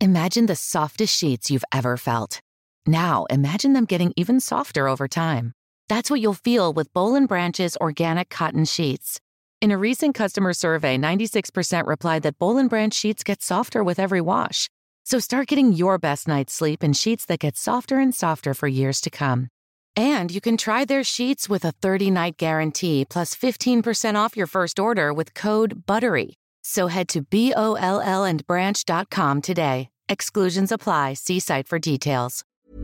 Imagine the softest sheets you've ever felt. Now, imagine them getting even softer over time. That's what you'll feel with Boll & Branch's organic cotton sheets. In a recent customer survey, 96% replied that Boll & Branch sheets get softer with every wash. So start getting your best night's sleep in sheets that get softer and softer for years to come. And you can try their sheets with a 30-night guarantee plus 15% off your first order with code BUTTERY. So head to BOLLandbranch.com today. Exclusions apply. See site for details.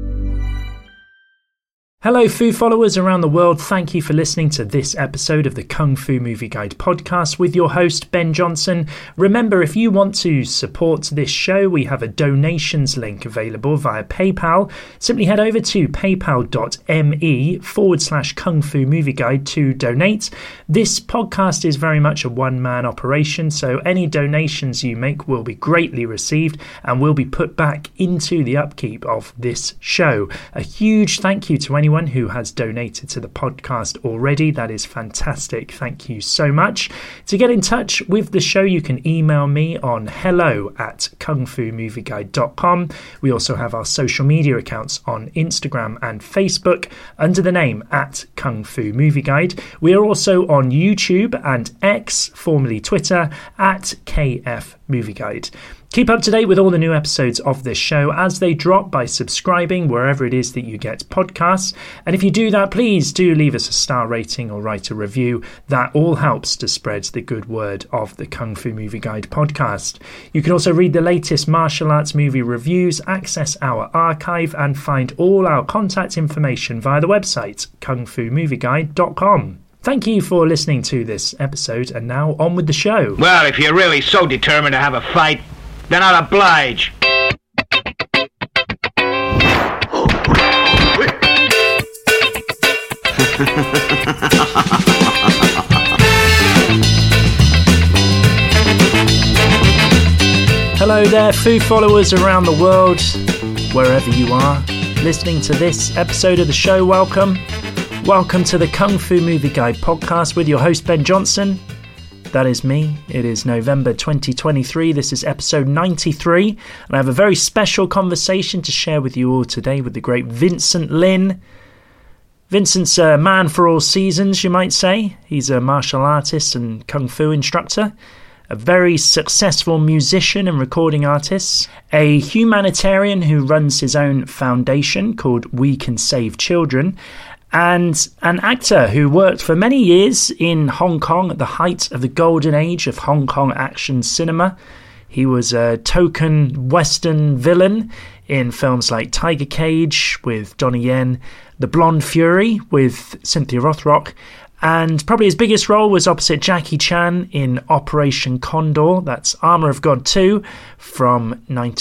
Hello, food followers around the world. Thank you for listening to this episode of the Kung Fu Movie Guide podcast with your host, Ben Johnson. Remember, if you want to support this show, we have a donations link available via PayPal. Simply head over to paypal.me/Kung Fu Movie Guide to donate. This podcast is very much a one-man operation, so any donations you make will be greatly received and will be put back into the upkeep of this show. A huge thank you to anyone who has donated to the podcast already. That is fantastic. Thank you so much. To get in touch with the show, you can email me on hello@kungfumovieguide.com. We also have our social media accounts on Instagram and Facebook under the name @KungFuMovieGuide. We are also on YouTube and X, formerly Twitter, @KFMovieGuide. Keep up to date with all the new episodes of this show as they drop by subscribing wherever it is that you get podcasts. And if you do that, please do leave us a star rating or write a review. That all helps to spread the good word of the Kung Fu Movie Guide podcast. You can also read the latest martial arts movie reviews, access our archive, and find all our contact information via the website kungfumovieguide.com. Thank you for listening to this episode, and now on with the show. Well, if you're really so determined to have a fight, then I'll oblige. Hello there, food followers around the world, wherever you are, listening to this episode of the show. Welcome to the Kung Fu Movie Guide podcast with your host Ben Johnson. That is me. It is November 2023. This is episode 93, and I have a very special conversation to share with you all today with the great Vincent Lin. Vincent's a man for all seasons, you might say. He's a martial artist and kung fu instructor, a very successful musician and recording artist, a humanitarian who runs his own foundation called We Can Save Children, and an actor who worked for many years in Hong Kong at the height of the golden age of Hong Kong action cinema. He was a token Western villain in films like Tiger Cage with Donnie Yen, The Blonde Fury with Cynthia Rothrock, and probably his biggest role was opposite Jackie Chan in Operation Condor. That's Armour of God 2 from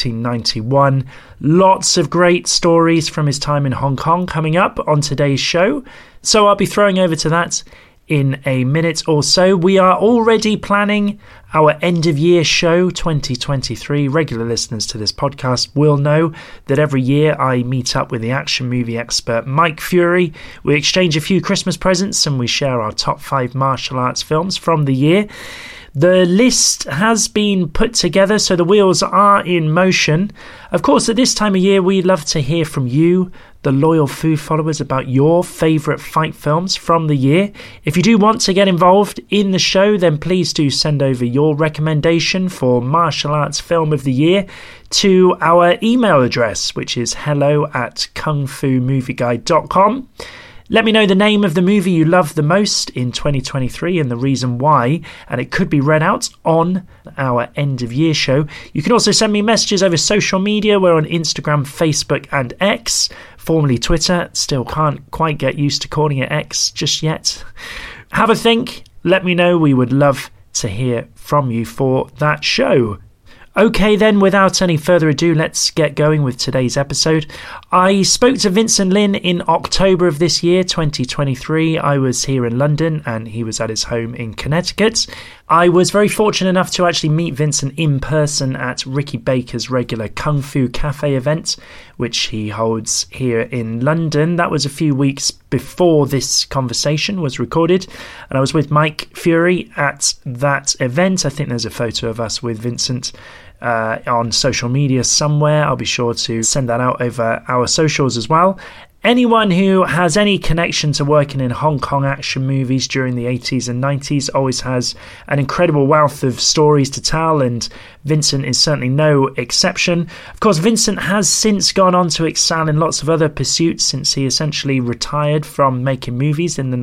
1991. Lots of great stories from his time in Hong Kong coming up on today's show. So I'll be throwing over to that in a minute or so. We are already planning our end of year show 2023. Regular listeners to this podcast will know that every year I meet up with the action movie expert Mike Fury. We exchange a few Christmas presents and we share our top 5 martial arts films from the year. The list has been put together, so the wheels are in motion. Of course, at this time of year, we love to hear from you, the loyal food followers, about your favourite fight films from the year. If you do want to get involved in the show, then please do send over your recommendation for martial arts film of the year to our email address, which is hello@kungfumovieguide.com. Let me know the name of the movie you love the most in 2023 and the reason why, and it could be read out on our end of year show. You can also send me messages over social media. We're on Instagram, Facebook and X, formerly Twitter. Still can't quite get used to calling it X just yet. Have a think. Let me know. We would love to hear from you for that show. Okay then, without any further ado, let's get going with today's episode. I spoke to Vincent Lin in October of this year, 2023. I was here in London and he was at his home in Connecticut. I was very fortunate enough to actually meet Vincent in person at Ricky Baker's regular Kung Fu Cafe event, which he holds here in London. That was a few weeks before this conversation was recorded, and I was with Mike Fury at that event. I think there's a photo of us with Vincent on social media somewhere. I'll be sure to send that out over our socials as well. Anyone who has any connection to working in Hong Kong action movies during the 80s and 90s always has an incredible wealth of stories to tell, and Vincent is certainly no exception. Of course, Vincent has since gone on to excel in lots of other pursuits since he essentially retired from making movies in the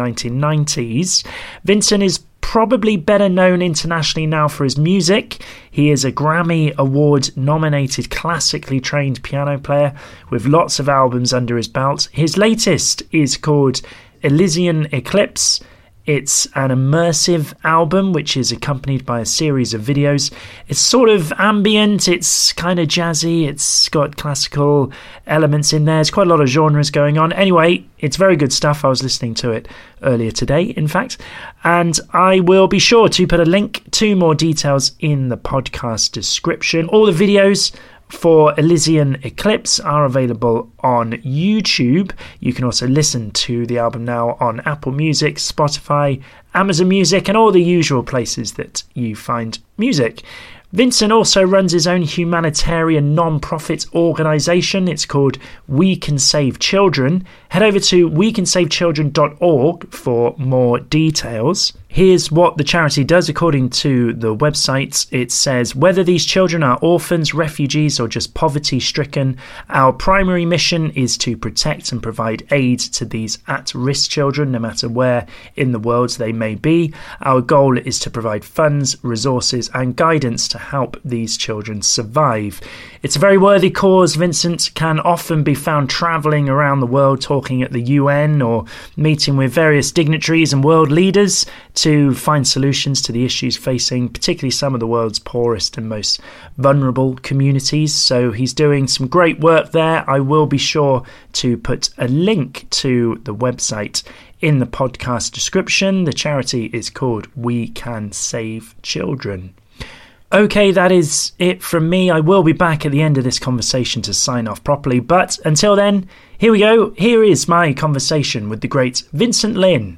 1990s. Vincent is probably better known internationally now for his music. He is a Grammy Award nominated classically trained piano player with lots of albums under his belt. His latest is called Elysian Eclipse. It's an immersive album which is accompanied by a series of videos. It's sort of ambient, it's kind of jazzy, it's got classical elements in there. There's quite a lot of genres going on. Anyway, it's very good stuff. I was listening to it earlier today, in fact. And I will be sure to put a link to more details in the podcast description. All the videos for Elysian Eclipse are available on YouTube. You can also listen to the album now on Apple Music, Spotify, Amazon Music, and all the usual places that you find music. Vincent also runs his own humanitarian non-profit organisation. It's called We Can Save Children. Head over to wecansavechildren.org for more details. Here's what the charity does according to the website. It says, whether these children are orphans, refugees, or just poverty-stricken, our primary mission is to protect and provide aid to these at-risk children, no matter where in the world they may be. Our goal is to provide funds, resources, and guidance to help these children survive. It's a very worthy cause. Vincent can often be found travelling around the world talking at the UN or meeting with various dignitaries and world leaders to find solutions to the issues facing particularly some of the world's poorest and most vulnerable communities. So he's doing some great work there. I will be sure to put a link to the website in the podcast description. The charity is called We Can Save Children. Okay, that is it from me. I will be back at the end of this conversation to sign off properly. But until then, here we go. Here is my conversation with the great Vincent Lin.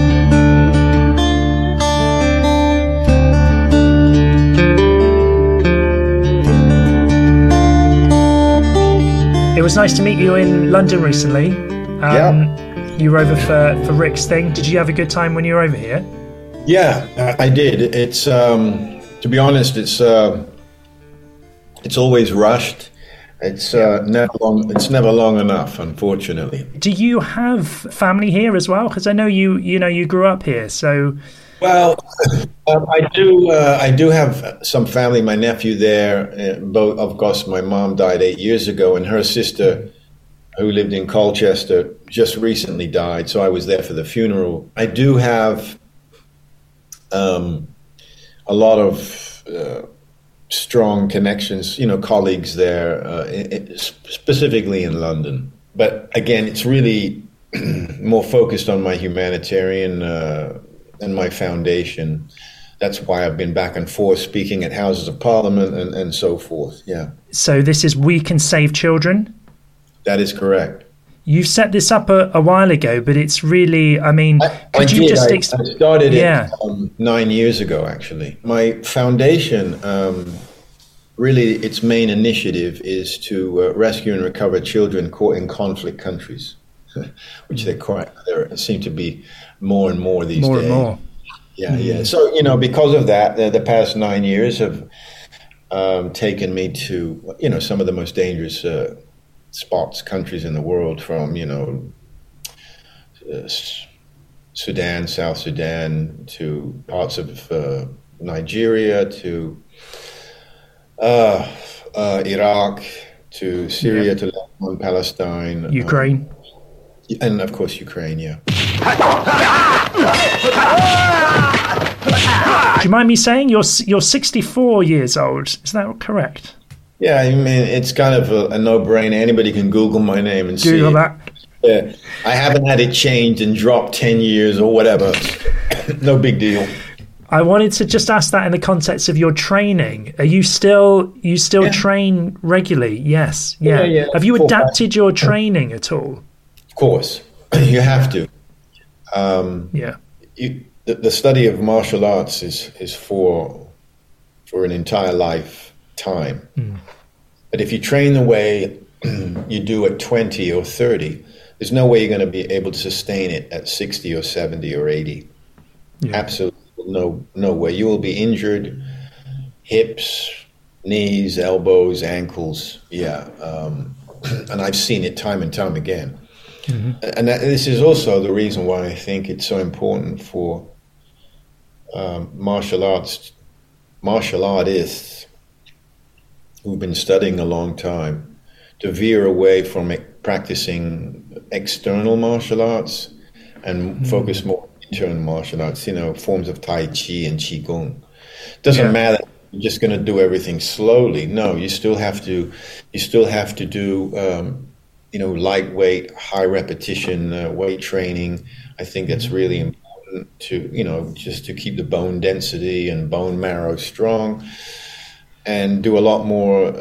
It was nice to meet you in London recently. You were over for Rick's thing. Did you have a good time when you were over here? Yeah, I did. It's to be honest, it's always rushed. It's never long enough, unfortunately. Do you have family here as well? Because I know you grew up here, so. Well, I do have some family. My nephew there. Both, of course, my mom died 8 years ago, and her sister, who lived in Colchester, just recently died. So I was there for the funeral. I do have a lot of strong connections, colleagues there, specifically in London. But again, it's really more focused on my humanitarian and my foundation. That's why I've been back and forth speaking at Houses of Parliament and so forth. Yeah. So this is We Can Save Children? That is correct. You set this up a while ago, but it's really, I started it 9 years ago, actually. My foundation, really its main initiative is to rescue and recover children caught in conflict countries, which there seem to be more and more these days. More and more. Yeah, yeah. So, because of that, the past 9 years have taken me to, some of the most dangerous countries in the world, from Sudan, South Sudan, to parts of Nigeria, to Iraq, to Syria, to Lebanon, Palestine, Ukraine, and of course Ukraine. Yeah. Do you mind me saying you're 64 years old? Is that correct? Yeah, I mean, it's kind of a no-brainer. Anybody can Google my name and see Google that. Yeah, I haven't had it changed and dropped 10 years or whatever. No big deal. I wanted to just ask that in the context of your training. Are you still train regularly? Yes. Yeah. Yeah. Have you adapted your training at all? Of course, you have to. The study of martial arts is for an entire lifetime time. But if you train the way you do at 20 or 30, there's no way you're going to be able to sustain it at 60 or 70 or 80. Yeah. Absolutely no way. You will be injured, hips, knees, elbows, ankles. Yeah. And I've seen it time and time again. And this is also the reason why I think it's so important for martial artists who've been studying a long time to veer away from practicing external martial arts and focus more on internal martial arts, forms of Tai Chi and Qigong. Doesn't matter, you're just going to do everything slowly. No, you still have to do lightweight, high repetition weight training. I think that's really important to, just to keep the bone density and bone marrow strong, and do a lot more,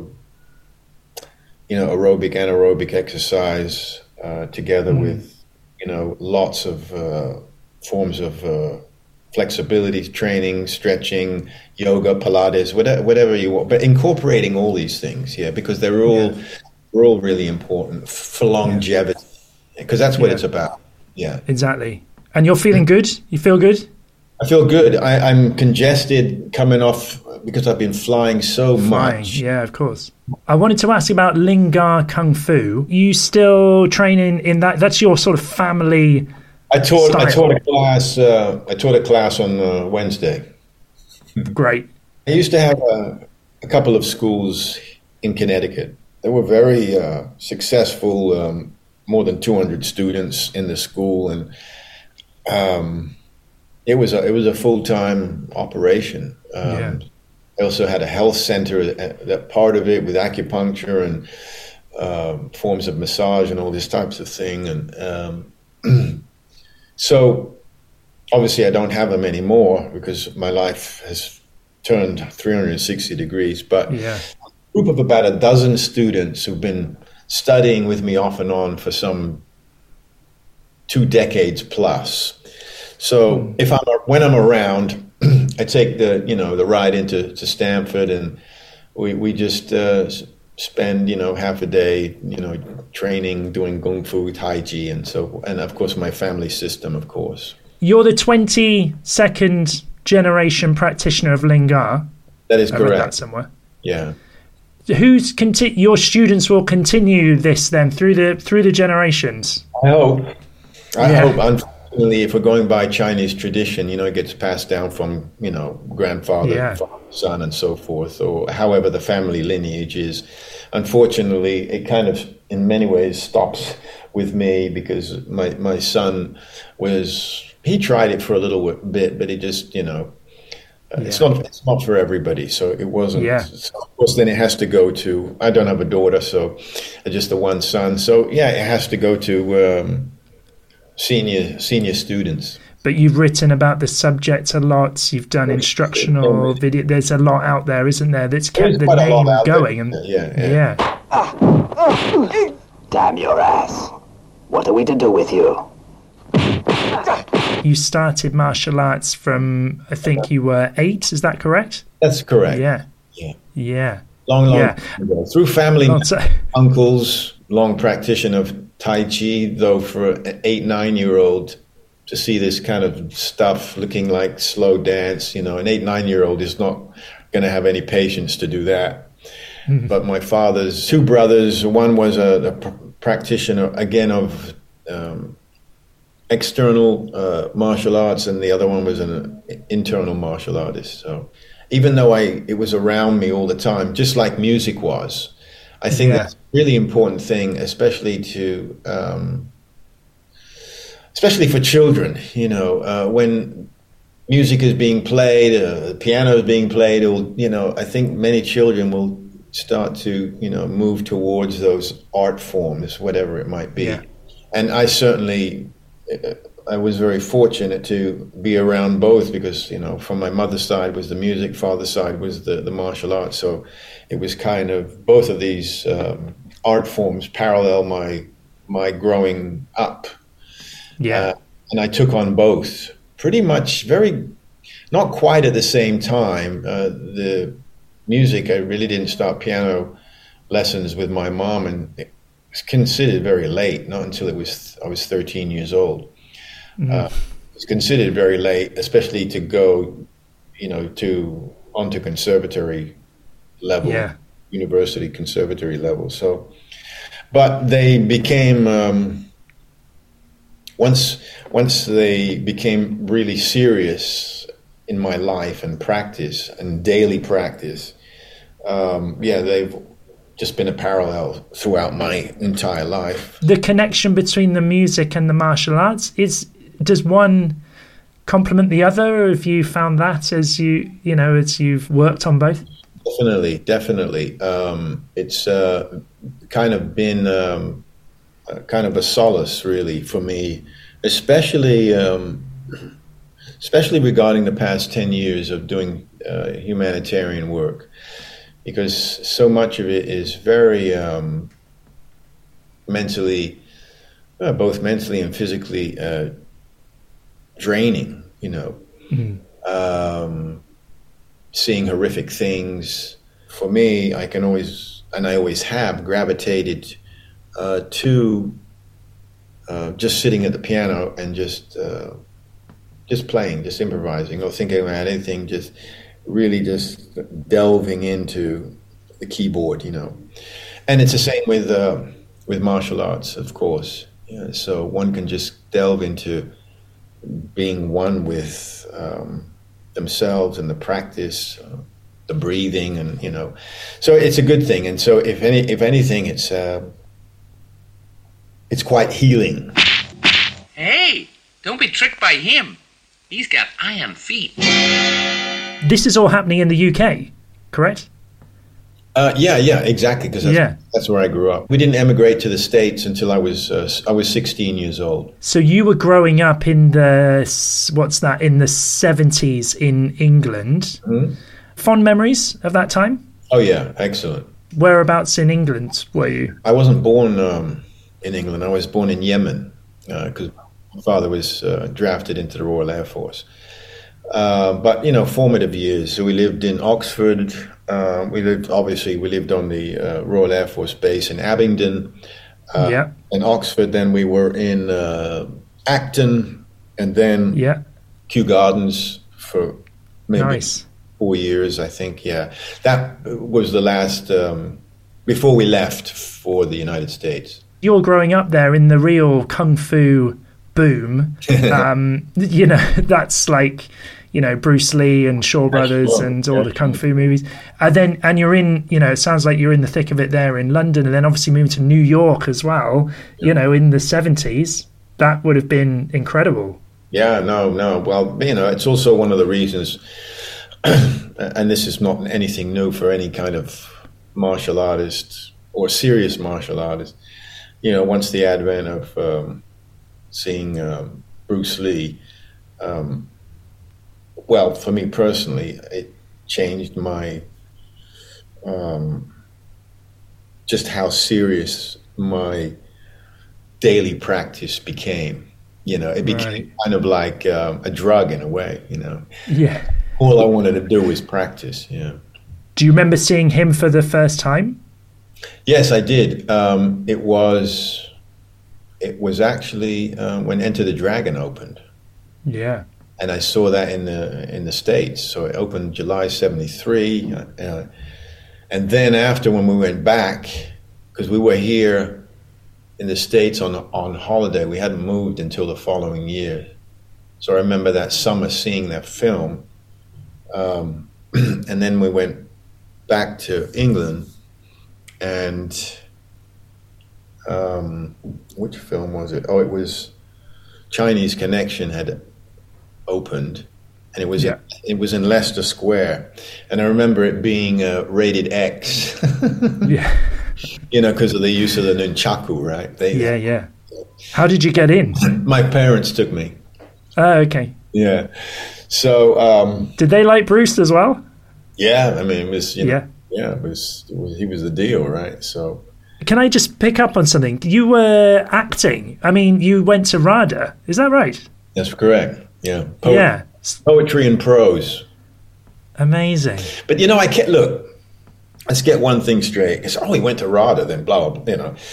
aerobic, anaerobic exercise together with, lots of forms of flexibility training, stretching, yoga, Pilates, whatever you want, but incorporating all these things, because they're all really important for longevity, because that's what it's about. Yeah, exactly. And you're feeling good? You feel good? I feel good. I'm congested coming off because I've been flying so much. Yeah, of course. I wanted to ask about Linggar Kung Fu. You still training in that? That's your sort of family. I taught a class on Wednesday. Great. I used to have a couple of schools in Connecticut. They were very successful. More than 200 students in the school, and it was a full-time operation. I also had a health center, that part of it, with acupuncture and forms of massage and all these types of thing. And so obviously I don't have them anymore because my life has turned 360 degrees. But a group of about a dozen students who've been studying with me off and on for some 2 decades plus. So when I'm around, I take the ride into Stanford, and we just spend half a day training, doing Kung Fu, Tai Chi, and of course my family system, of course. You're the 22nd generation practitioner of Linggar. That is correct. I read that somewhere. Yeah. Your students will continue this then through the generations? I hope. Unfortunately, if we're going by Chinese tradition, it gets passed down from, grandfather, father, son, and so forth, or however the family lineage is. Unfortunately, it kind of, in many ways, stops with me because my son he tried it for a little bit, but he just, it's not for everybody, so it wasn't. So of course, then it has to go to. I don't have a daughter, so just the one son. So it has to go to senior students. But you've written about the subject a lot. You've done instructional video. There's a lot out there, isn't there? That's kept the name going. And Damn your ass! What are we to do with you? You started martial arts from, I think you were 8, is that correct? That's correct. Yeah. Long ago. Through family uncles, long practitioner of Tai Chi, though for an 8-9-year-old to see this kind of stuff looking like slow dance, an 8-9-year-old is not going to have any patience to do that. But my father's 2 brothers, one was a practitioner, again, of external martial arts, and the other one was an internal martial artist. So even though it was around me all the time, just like music was, I think that's a really important thing, especially for children. When music is being played, the piano is being played, I think many children will start to move towards those art forms, whatever it might be. And I was very fortunate to be around both because, from my mother's side was the music, father's side was the martial arts. So it was kind of both of these art forms parallel my growing up. And I took on both pretty much not quite at the same time. music, I really didn't start piano lessons with my mom, and it was considered very late, not until I was 13 years old. It's considered very late, especially to go, onto conservatory level, university conservatory level. So, but they became once they became really serious in my life and practice and daily practice. They've just been a parallel throughout my entire life. The connection between the music and the martial arts does one complement the other, or have you found that as you've worked on both? Definitely. It's kind of been kind of a solace, really, for me, especially regarding the past 10 years of doing humanitarian work, because so much of it is very both mentally and physically draining, seeing horrific things. For me, I always have gravitated to just sitting at the piano and just playing, just improvising, or thinking about anything, just delving into the keyboard, And it's the same with martial arts, of course. Yeah, so one can just delve into being one with themselves and the practice, the breathing, and so it's a good thing. And so if anything, it's quite healing. Hey, don't be tricked by him. He's got iron feet. This is all happening in the UK, correct? Yeah, exactly. Because that's where I grew up. We didn't emigrate to the States until I was 16 years old. So you were growing up in the 70s in England. Mm-hmm. Fond memories of that time? Oh yeah, excellent. Whereabouts in England were you? I wasn't born in England. I was born in Yemen because my father was drafted into the Royal Air Force. But formative years. So we lived in Oxford. We lived on the Royal Air Force Base in Abingdon. In Oxford. Then we were in Acton, and then Kew Gardens for maybe 4 years, I think. Yeah, that was the last before we left for the United States. You're growing up there in the real kung fu boom. That's like, Bruce Lee and Shaw Brothers and all the kung fu movies. And you're in, it sounds like you're in the thick of it there in London, and then obviously moving to New York as well, in the 70s. That would have been incredible. Yeah, no. Well, it's also one of the reasons, and this is not anything new for any kind of martial artist or serious martial artist. Once the advent of seeing Bruce Lee, well, for me personally, it changed my just how serious my daily practice became. It became kind of like a drug in a way. Yeah. All I wanted to do was practice. Yeah. Do you remember seeing him for the first time? Yes, I did. It was actually when Enter the Dragon opened. Yeah. And I saw that in the States. So it opened July '73, and then after, when we went back, because we were here in the States on holiday, we hadn't moved until the following year. So I remember that summer seeing that film, and then we went back to England, and which film was it? Oh, it was Chinese Connection had opened, and it was in Leicester Square, and I remember it being rated X. Yeah. Because of the use of the nunchaku, right? Yeah. How did you get in? My parents took me. Oh, okay. Yeah. So. Did they like Bruce as well? Yeah, I mean, it was. It was. He was the deal, right? So. Can I just pick up on something? You were acting. I mean, you went to RADA. Is that right? That's correct. Yeah. Yeah. Poetry and prose. Amazing. But I can't look. let's get one thing straight. It's, he went to RADA, then blah, blah, you know.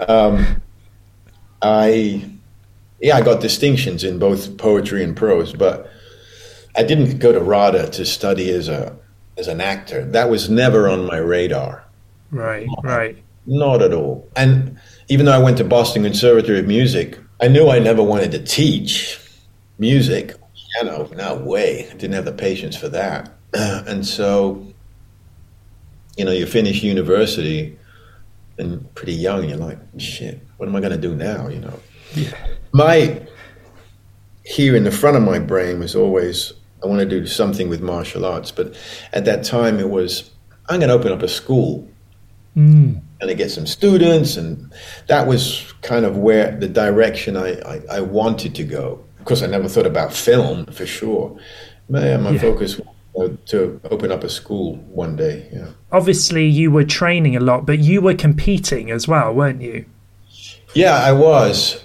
I got distinctions in both poetry and prose, but I didn't go to RADA to study as an actor. That was never on my radar. Right. Not at all. And even though I went to Boston Conservatory of Music, I knew I never wanted to teach music, piano. No way. I didn't have the patience for that. And so, you finish university and pretty young, you're like, shit, what am I going to do now, Yeah. Here in the front of my brain was always, I want to do something with martial arts. But at that time it was, I'm going to open up a school and to get some students. And that was kind of where the direction I wanted to go. Of course, I never thought about film for sure. But my focus was to open up a school one day. Yeah. Obviously, you were training a lot, but you were competing as well, weren't you? Yeah, I was.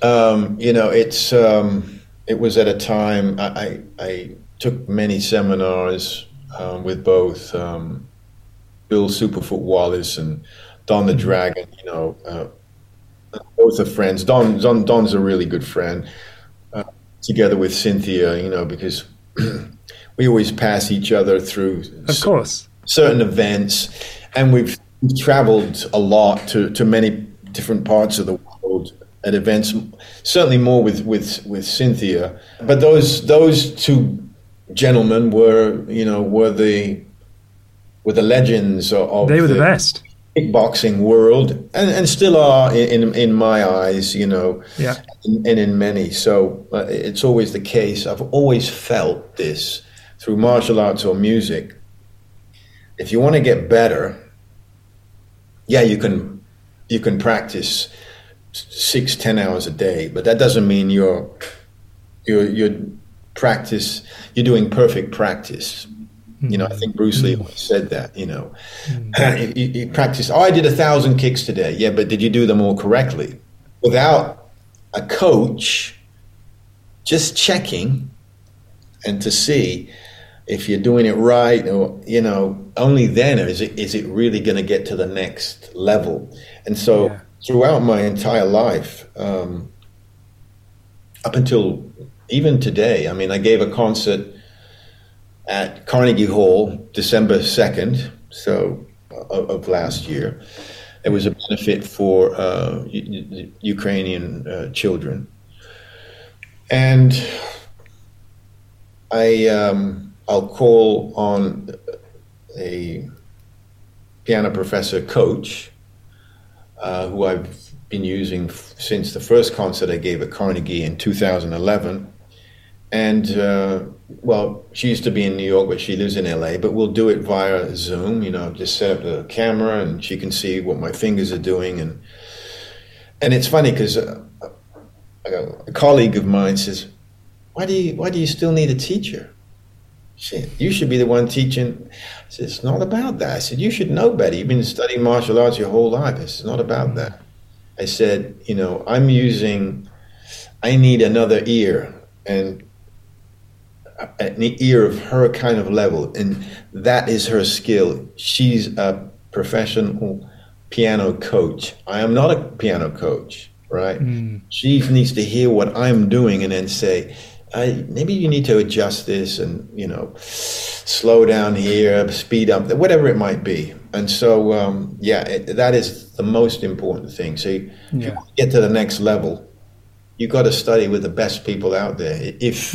It was at a time I took many seminars with both Bill Superfoot Wallace and Don the Dragon. Both are friends. Don's a really good friend. Together with Cynthia, because we always pass each other through, of course, certain events, and we've traveled a lot to many different parts of the world at events. Certainly more with Cynthia, but those two gentlemen were the legends of. They were the best. Kickboxing world, and still are in my eyes, yeah. And in many. So it's always the case. I've always felt this through martial arts or music. If you want to get better, you can practice 6-10 hours a day, but that doesn't mean you're doing perfect practice. I think Bruce Lee always said that, you practice, I did 1,000 kicks today. Yeah, but did you do them all correctly? Without a coach just checking and to see if you're doing it right, or, only then is it really going to get to the next level. And so throughout my entire life, up until even today, I gave a concert at Carnegie Hall, December 2nd, of last year. It was a benefit for Ukrainian children. And I'll call on a piano professor coach who I've been using since the first concert I gave at Carnegie in 2011. And, she used to be in New York, but she lives in LA, but we'll do it via Zoom, just set up the camera and she can see what my fingers are doing. And it's funny because a colleague of mine says, why do you still need a teacher? Shit, you should be the one teaching. I said, it's not about that. I said, you should know better. You've been studying martial arts your whole life. It's not about that. I said, I need another ear, and an ear of her kind of level, and that is her skill. She's a professional piano coach. I am not a piano coach, right? She needs to hear what I'm doing and then say, maybe you need to adjust this and, slow down here, speed up, whatever it might be. And so, that is the most important thing. So if you get to the next level, you've got to study with the best people out there.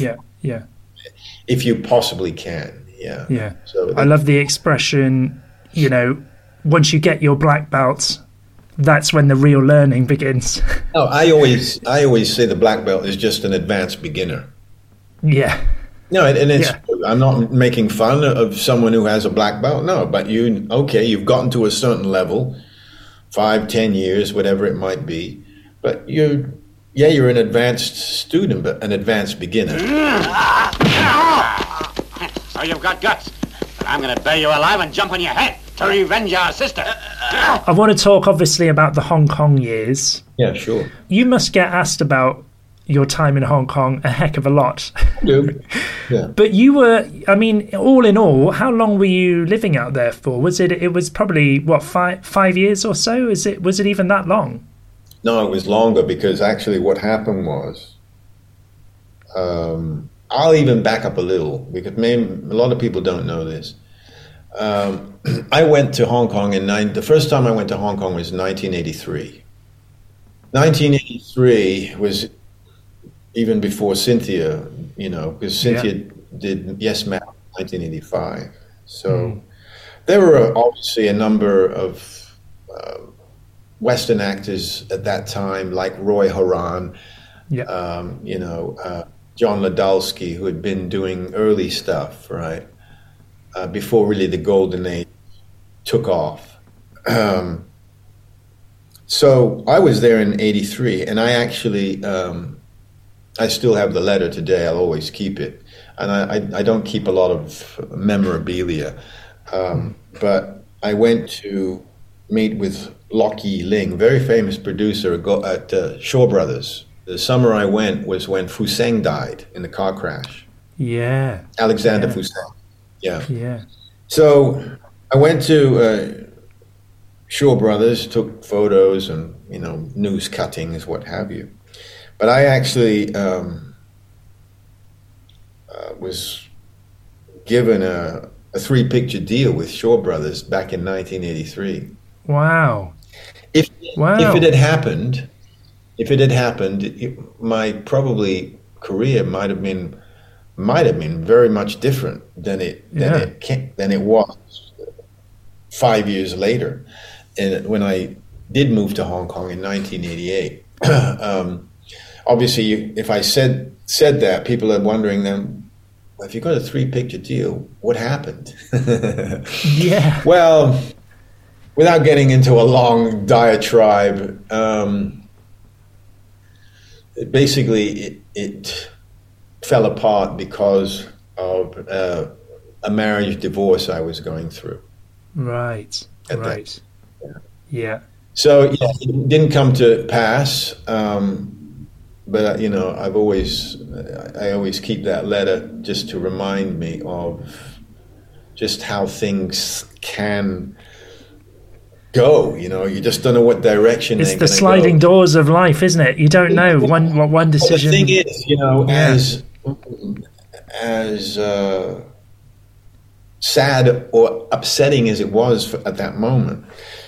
If you possibly can, yeah. So I love the expression, once you get your black belt, that's when the real learning begins. No, I always say the black belt is just an advanced beginner. Yeah. No, and it's, I'm not making fun of someone who has a black belt. No, but you've gotten to a certain level, 5-10 years, whatever it might be, but you're an advanced student, but an advanced beginner. So you've got guts, but I'm going to bury you alive and jump on your head to revenge our sister. I want to talk, obviously, about the Hong Kong years. Yeah, sure. You must get asked about your time in Hong Kong a heck of a lot. Yeah. But you were, I mean, all in all, how long were you living out there for? Was it was probably, what, 5 years or so? Was it even that long? No, it was longer, because actually what happened was, I'll even back up a little, because maybe a lot of people don't know this. I went to Hong Kong the first time I went to Hong Kong was 1983. 1983 was even before Cynthia, because Cynthia did Yes Ma'am in 1985. So there were obviously a number of Western actors at that time, like Roy Horan, John Ladalski, who had been doing early stuff, right? Before really the golden age took off. So I was there in 83, and I actually, I still have the letter today. I'll always keep it. And I don't keep a lot of memorabilia. But I went to meet with Lockie Ling, very famous producer at Shaw Brothers. The summer I went was when Fuseng died in the car crash. Yeah. Alexander Fuseng. Yeah. So I went to Shaw Brothers, took photos and, news cuttings, what have you. But I actually was given a 3-picture deal with Shaw Brothers back in 1983. Wow. If it had happened, my probably career might have been very much different than it was 5 years later, and when I did move to Hong Kong in 1988. Obviously, if I said that, people are wondering then, well, if you got a 3-picture deal, what happened? Yeah. Well, without getting into a long diatribe, basically it fell apart because of a marriage divorce I was going through. Right. Yeah. So it didn't come to pass, but I always keep that letter just to remind me of just how things can go. You just don't know what direction it's the sliding doors of life, isn't it? You don't know one decision. Well, the thing is, as sad or upsetting as it was at that moment,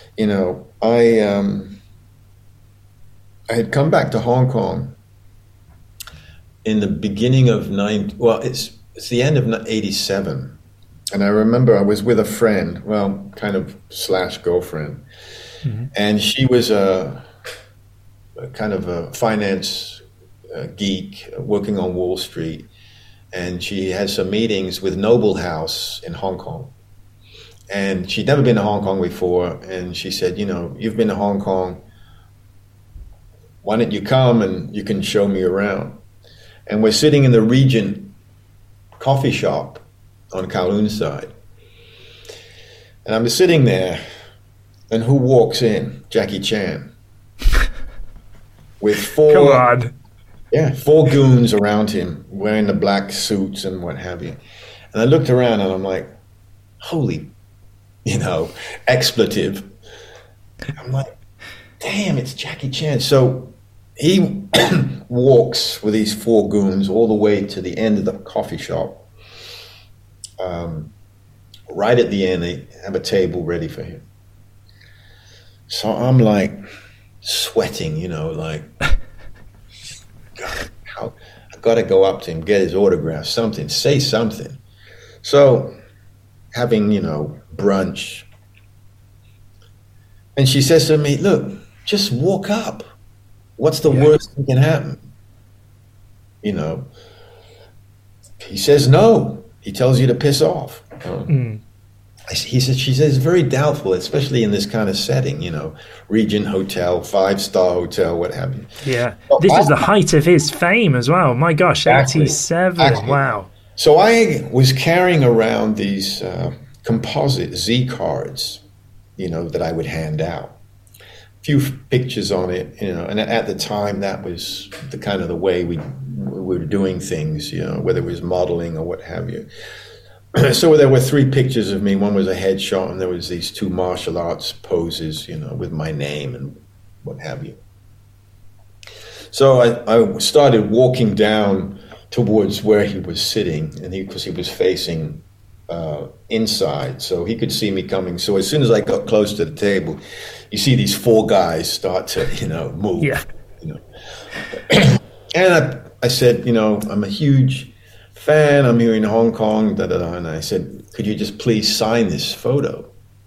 I had come back to Hong Kong in the beginning of it's the end of 87. And I remember I was with a friend, kind of / girlfriend, and she was a kind of a finance geek working on Wall Street, and she had some meetings with Noble House in Hong Kong. And she'd never been to Hong Kong before, and she said, you've been to Hong Kong, why don't you come and you can show me around? And we're sitting in the Regent coffee shop on Kowloon side. And I'm sitting there, and who walks in? Jackie Chan. With 4 goons around him, wearing the black suits and what have you. And I looked around, and I'm like, holy, expletive. I'm like, damn, it's Jackie Chan. So he walks with these 4 goons all the way to the end of the coffee shop. Right at the end, they have a table ready for him. So I'm like sweating, like, God, I got to go up to him, get his autograph, something, say something. So having, brunch. And she says to me, look, just walk up. What's the worst that can happen? He says no. He tells you to piss off. She says it's very doubtful, especially in this kind of setting, Regent Hotel, 5-star hotel, what have you. Yeah. So this is the height of his fame as well. My gosh, 87. Exactly. Wow. So I was carrying around these composite Z cards, that I would hand out. few pictures on it, and at the time that was the kind of the way we were doing things, whether it was modeling or what have you. So there were 3 pictures of me. One was a headshot, and there was these 2 martial arts poses, with my name and what have you. So I started walking down towards where he was sitting, and because he was facing inside, so he could see me coming. So as soon as I got close to the table, you see these 4 guys start to, move. Yeah. And I said, I'm a huge fan. I'm here in Hong Kong, da-da-da. And I said, could you just please sign this photo?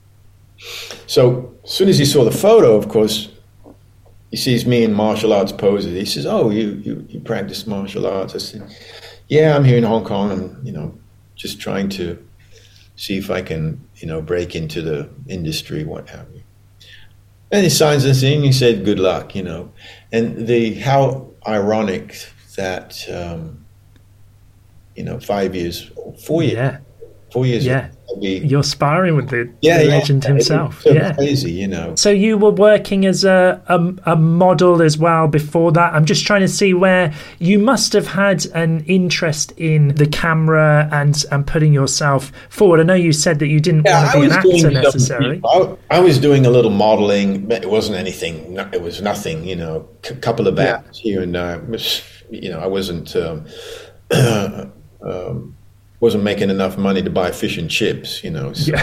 So as soon as he saw the photo, of course, he sees me in martial arts poses. He says, oh, you practice martial arts? I said, yeah, I'm here in Hong Kong. I'm, just trying to see if I can, break into the industry, what have you. And he signs this thing. He said, good luck, And how ironic that, 4 years. Yeah. 4 years. Yeah. You're sparring with the legend himself. It's so crazy, So you were working as a model as well before that. I'm just trying to see where you must have had an interest in the camera and putting yourself forward. I know you said that you didn't want to be an actor necessarily. I was doing a little modeling, but it wasn't anything. It was nothing, a couple of acts here and there. I wasn't making enough money to buy fish and chips, So.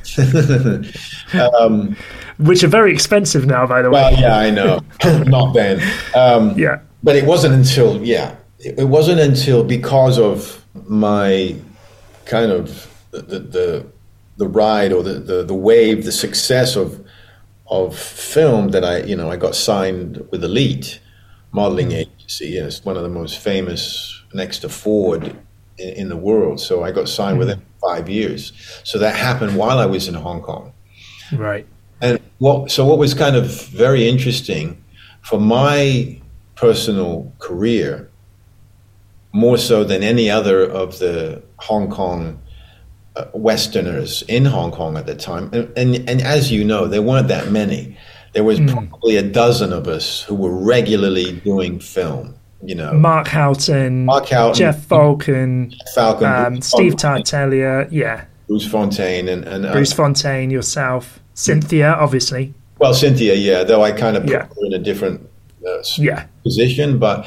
Which are very expensive now, by the way. Well, yeah, I know. Not then. But it wasn't until, it wasn't until because of my kind of the ride or the wave, the success of film that I got signed with Elite Modeling Agency. It's one of the most famous next to Ford in the world. So I got signed with them for 5 years. So that happened while I was in Hong Kong. Right. And what was kind of very interesting for my personal career, more so than any other of the Hong Kong Westerners in Hong Kong at the time, and as you know, there weren't that many. There was probably a dozen of us who were regularly doing film. Mark Houghton, Jeff Falcon, Steve Tartaglia, Bruce Fontaine, and Bruce Fontaine, yourself, Cynthia, obviously. Well, Cynthia, though I kind of put her in a different position, but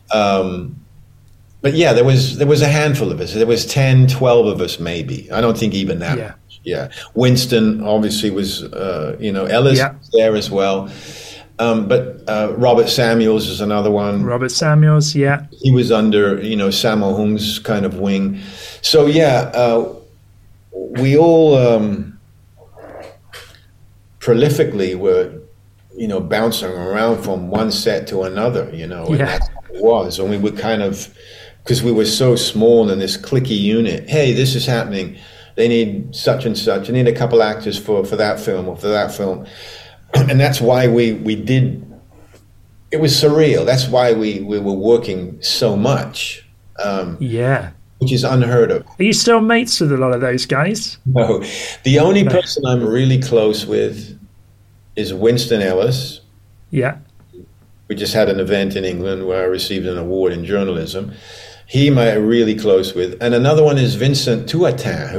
yeah, there was a handful of us. There was 10, 12 of us, maybe. I don't think even that much. Yeah. Winston obviously was, Ellis was there as well. But Robert Samuels is another one. Robert Samuels, he was under, Sammo Hung's kind of wing. So we all prolifically were, bouncing around from one set to another, and that's what it was. And we were kind of, because we were so small in this cliquey unit. Hey, this is happening. They need such and such. They need a couple actors for that film or for that film. And that's why we did, it was surreal. That's why we were working so much. Which is unheard of. Are you still mates with a lot of those guys? No. The only person I'm really close with is Winston Ellis. Yeah. We just had an event in England where I received an award in journalism. He I'm really close with. And another one is Vincent Tuatin,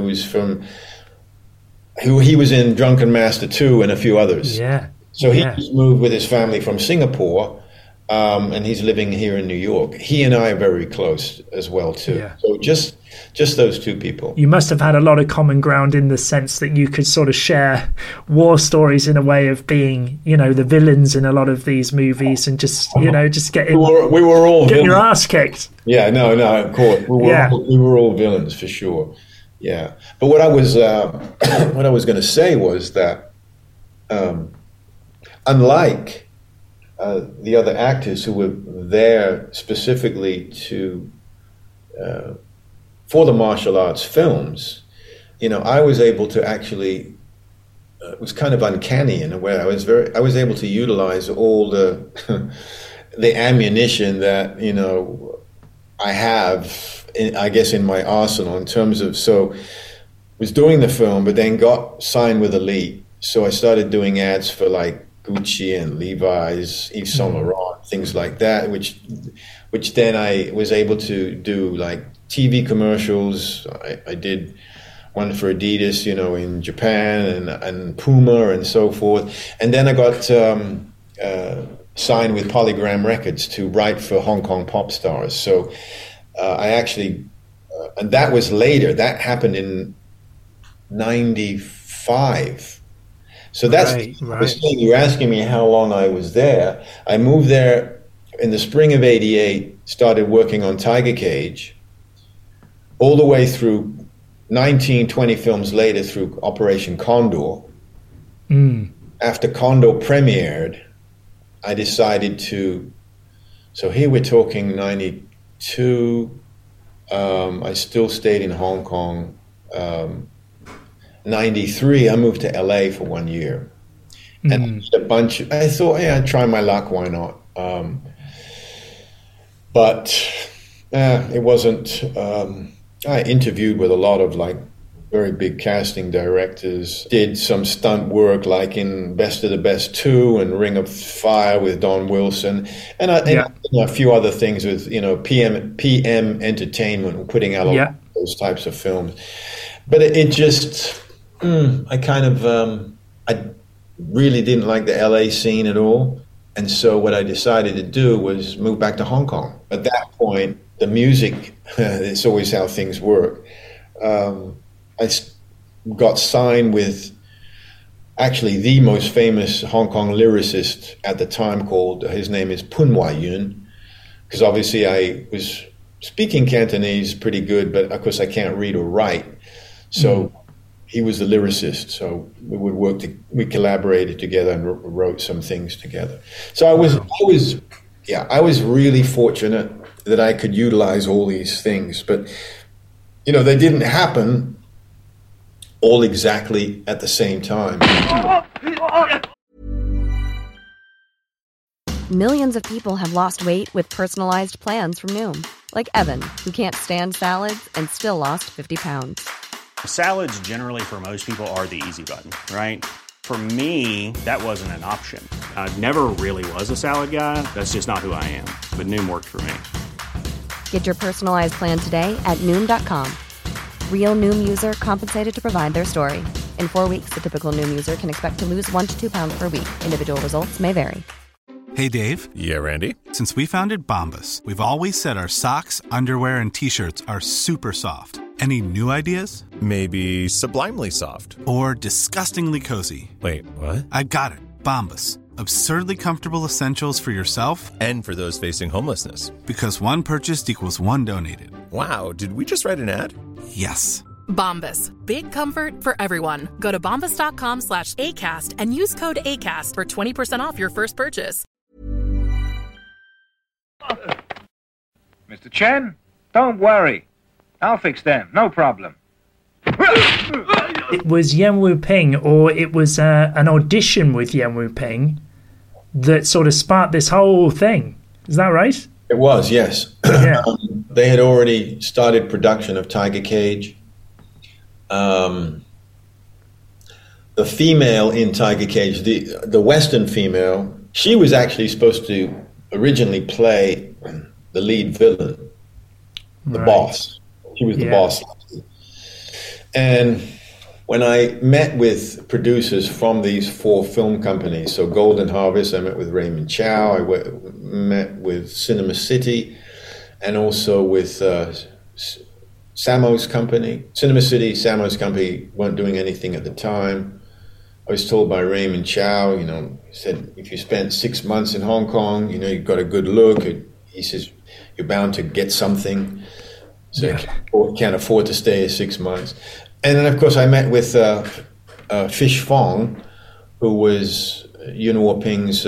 who he was in Drunken Master 2 and a few others. Yeah. So he moved with his family from Singapore, and he's living here in New York. He and I are very close as well, too. Yeah. So just those two people. You must have had a lot of common ground in the sense that you could sort of share war stories in a way of being, the villains in a lot of these movies and just, just getting, we were all getting villains. your ass kicked. Yeah, no, of course. We were all villains for sure. Yeah. But what I was going to say was that unlike the other actors who were there specifically to for the martial arts films, I was able to actually it was kind of uncanny in a way. I was able to utilize all the the ammunition that I have, I guess, in my arsenal in terms of, so was doing the film, but then got signed with Elite. So I started doing ads for like Gucci and Levi's, Yves Saint Laurent, things like that, which then I was able to do like TV commercials. I did one for Adidas, in Japan, and Puma and so forth. And then I got signed with Polygram Records to write for Hong Kong pop stars. So I actually, and that was later. That happened in 95. So that's right. the thing. You're asking me how long I was there. I moved there in the spring of '88, started working on Tiger Cage, all the way through 19, 20 films later through Operation Condor. After Condor premiered, I decided to, so here we're talking 92, I still stayed in Hong Kong. 93, I moved to LA for 1 year. And I thought, I'd try my luck, why not? But it wasn't, I interviewed with a lot of like very big casting directors, did some stunt work like in Best of the Best 2 and Ring of Fire with Don Wilson, and a few other things with, PM Entertainment, putting out all those types of films. But it just, I really didn't like the LA scene at all. And so what I decided to do was move back to Hong Kong. At that point, the music, it's always how things work. I got signed with actually the most famous Hong Kong lyricist at the time, his name is Pun Wai Yun, because obviously I was speaking Cantonese pretty good, but of course I can't read or write. So he was the lyricist. So we collaborated together and wrote some things together. So I was really fortunate that I could utilize all these things, but they didn't happen all exactly at the same time. Millions of people have lost weight with personalized plans from Noom. Like Evan, who can't stand salads and still lost 50 pounds. Salads generally for most people are the easy button, right? For me, that wasn't an option. I never really was a salad guy. That's just not who I am. But Noom worked for me. Get your personalized plan today at Noom.com. Real Noom user compensated to provide their story. In 4 weeks, the typical Noom user can expect to lose 1 to 2 pounds per week. Individual results may vary. Hey, Dave. Yeah, Randy. Since we founded Bombas, we've always said our socks, underwear, and T-shirts are super soft. Any new ideas? Maybe sublimely soft. Or disgustingly cozy. Wait, what? I got it. Bombas. Absurdly comfortable essentials for yourself and for those facing homelessness. Because one purchased equals one donated. Wow, did we just write an ad? Yes. Bombas. Big comfort for everyone. Go to bombas.com/ACAST and use code ACAST for 20% off your first purchase. Mr. Chen, don't worry. I'll fix them. No problem. It was Yuen Woo-ping, or it was an audition with Yuen Woo-ping that sort of sparked this whole thing. Is that right? It was, yes. Yeah. They had already started production of Tiger Cage. The female in Tiger Cage, the Western female, she was actually supposed to originally play the lead villain, the boss. She was the boss. And when I met with producers from these 4 film companies, so Golden Harvest, I met with Raymond Chow, I met with Cinema City, and also with Samo's company. Cinema City, Samo's company weren't doing anything at the time. I was told by Raymond Chow, he said, if you spent 6 months in Hong Kong, you've got a good look. He says, you're bound to get something. So you can't afford to stay 6 months. And then, of course, I met with Fish Fong, who was Yuen Woo-ping's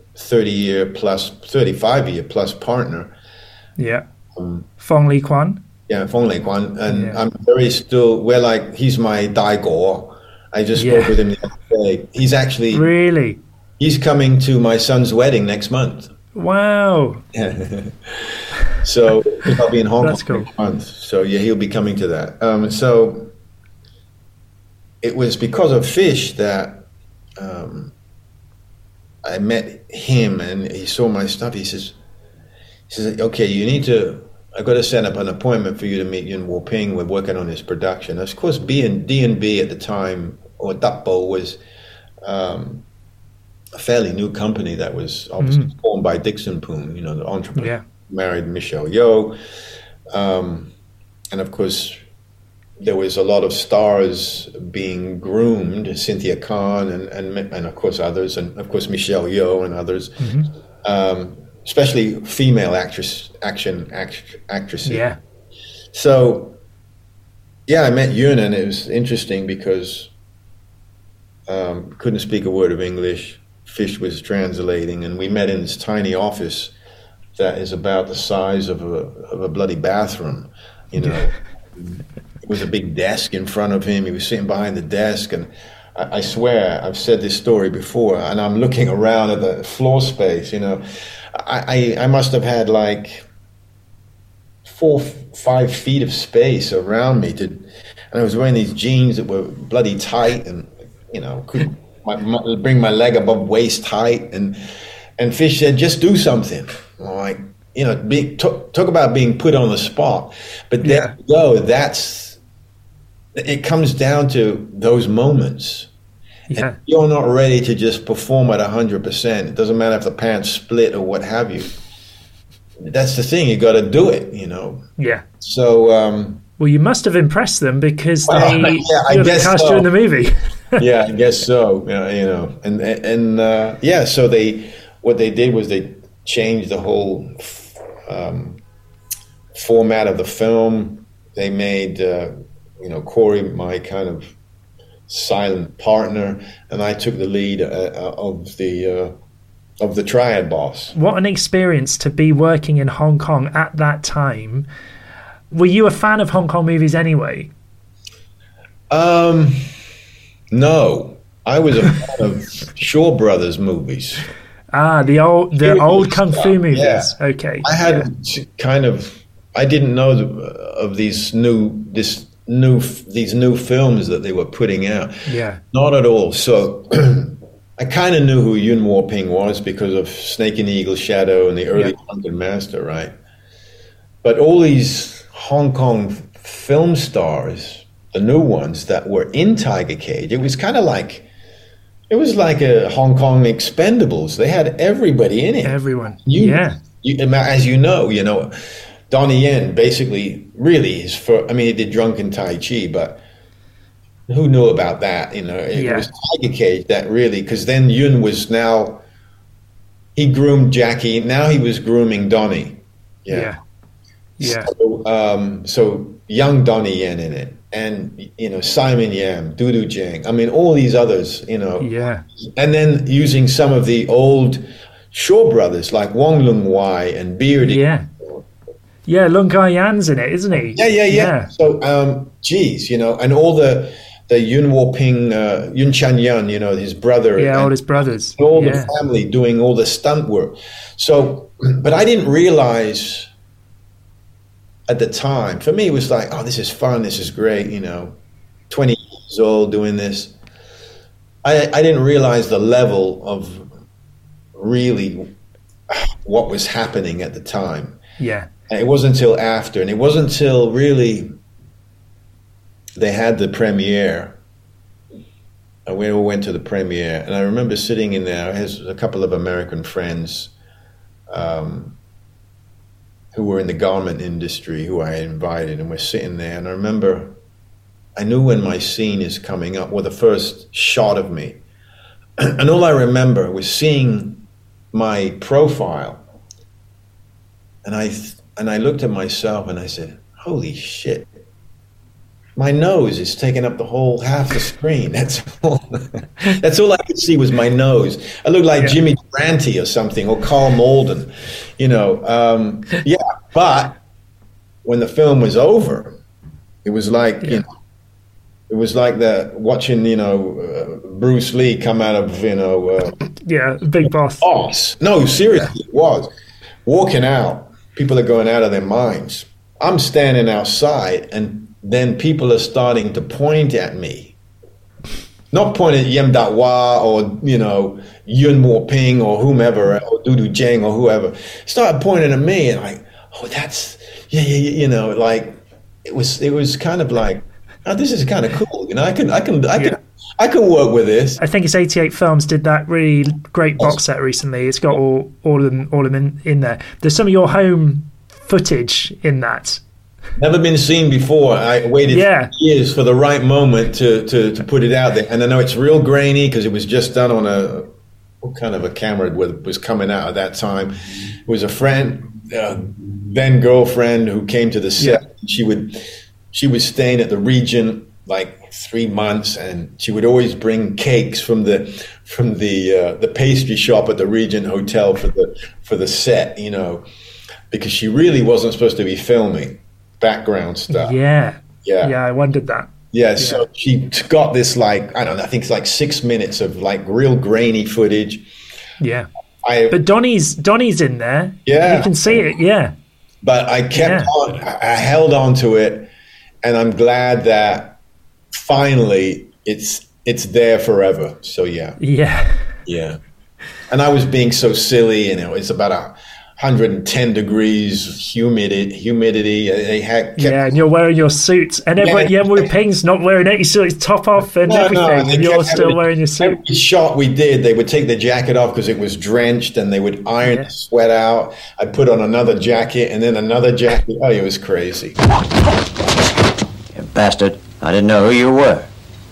35-year plus partner. Yeah. Fong Li Quan. Yeah, Fong Li Quan. And I'm he's my Daigo. I just spoke with him the other day. He's actually... Really? He's coming to my son's wedding next month. Wow. So I'll be in Hong Kong next month. So he'll be coming to that. So it was because of Fish that I met him and he saw my stuff. He says, okay, I've got to set up an appointment for you to meet Yuen Woo-ping. We're working on his production. Of course, D&B at the time, or Dappo, was a fairly new company that was obviously formed by Dixon Poon, the entrepreneur, married Michelle Yeoh. And of course, there was a lot of stars being groomed, Cynthia Khan and of course others, and of course Michelle Yeoh and others, especially female actresses. Yeah. So, I met Yuen, and it was interesting because couldn't speak a word of English. Fish was translating, and we met in this tiny office that is about the size of a bloody bathroom. It was a big desk in front of him. He was sitting behind the desk, and I swear I've said this story before, and I'm looking around at the floor space. I must have had like 4-5 feet of space around me and I was wearing these jeans that were bloody tight, and couldn't bring my leg above waist height, and Fish said, just do something. I'm like, talk about being put on the spot. But there you go. It comes down to those moments. Yeah. And you're not ready to just perform at 100%. It doesn't matter if the pants split or what have you. That's the thing. You got to do it, Yeah. So, well, you must have impressed them because they cast you in the movie. Yeah, I guess so. So what they did was they changed the whole format of the film. They made Corey my kind of silent partner, and I took the lead of the Triad Boss. What an experience to be working in Hong Kong at that time. Were you a fan of Hong Kong movies anyway? No, I was a fan of Shaw Brothers movies. The old kung fu movies. Yeah. Okay. I had I didn't know of these new films that they were putting out. Yeah. Not at all. So I kind of knew who Yuen Woo-ping was because of Snake and Eagle Shadow and the early Drunken Master, right? But all these Hong Kong film stars, the new ones that were in Tiger Cage, it was kind of like, it was like a Hong Kong Expendables. They had everybody in it. Everyone. As you know, Donnie Yen basically really he did Drunken Tai Chi, but who knew about that? It was Tiger Cage that really, because then Yuen was he groomed Jackie. Now he was grooming Donnie. Yeah. So young Donnie Yen in it. And, Simon Yam, Dudu Jang. I mean, all these others, Yeah. And then using some of the old Shaw brothers like Wong Lung Wai and Beardy. Yeah. Yeah, Lung Kai Yan's in it, isn't he? Yeah. So, and all the Yuen Woo-ping, Yun Chan Yun, his brother. Yeah, all his brothers. All the family doing all the stunt work. So, but I didn't realize at the time, for me, it was like, oh, this is fun, this is great, 20 years old doing this. I didn't realize the level of really what was happening at the time. Yeah. And it wasn't until after, and it wasn't until really they had the premiere, and we all went to the premiere, and I remember sitting in there. I had a couple of American friends who were in the garment industry who I had invited, and we're sitting there, and I remember I knew when my scene is coming up, or the first shot of me, and all I remember was seeing my profile, and I looked at myself and I said, holy shit, my nose is taking up the whole half the screen. That's all I could see was my nose. I looked like Jimmy Durante or something, or Carl Malden, but when the film was over, it was like, it was like watching, Bruce Lee come out of, Big Boss. No, seriously, it was. Walking out, people are going out of their minds. I'm standing outside, and then people are starting to point at me. not pointing at Yem Dat Wah or, you know, Yuen Mo Ping or whomever, or Dudu Zheng or whoever. Started pointing at me and like, oh, that's, yeah, you know, like, it was kind of like, oh, this is kind of cool. You know, I can work with this. I think it's 88 Films did that really great box set recently. It's got all of them in there. There's some of your home footage in that. Never been seen before. I waited years for the right moment to put it out there. And I know it's real grainy because it was just done on what kind of a camera was coming out at that time. It was a friend, then girlfriend, who came to the set. Yeah. She was staying at the Regent like 3 months, and she would always bring cakes from the pastry shop at the Regent Hotel for the set, you know, because she really wasn't supposed to be filming background stuff. Yeah, I wondered that. Yeah, so she got this, like, I don't know, I think it's like 6 minutes of like real grainy footage. Yeah. But Donnie's in there. Yeah. You can see it, yeah. But I kept on, I held on to it, and I'm glad that finally it's there forever. So yeah. Yeah. Yeah. And I was being so silly, and it was about 110 degrees, humidity. They had and you're wearing your suit, and everyone, Yuen Mo Ping's not wearing it. He's still his top off and everything, and you're still wearing your suit. Every shot we did, they would take the jacket off because it was drenched, and they would iron the sweat out. I put on another jacket, and then another jacket. Oh, it was crazy. You bastard! I didn't know who you were.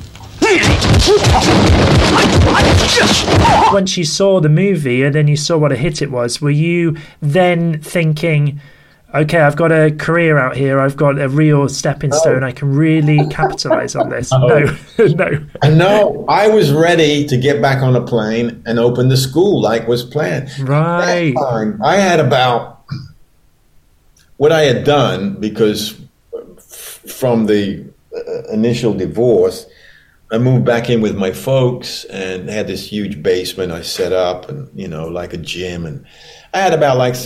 Once you saw the movie and then you saw what a hit it was, were you then thinking, okay, I've got a career out here, I've got a real stepping stone, I can really capitalize on this? No. No, I was ready to get back on a plane and open the school like was planned. Right. That time, I had about what I had done, because from the initial divorce, I moved back in with my folks, and they had this huge basement I set up, and, you know, like a gym. And I had about like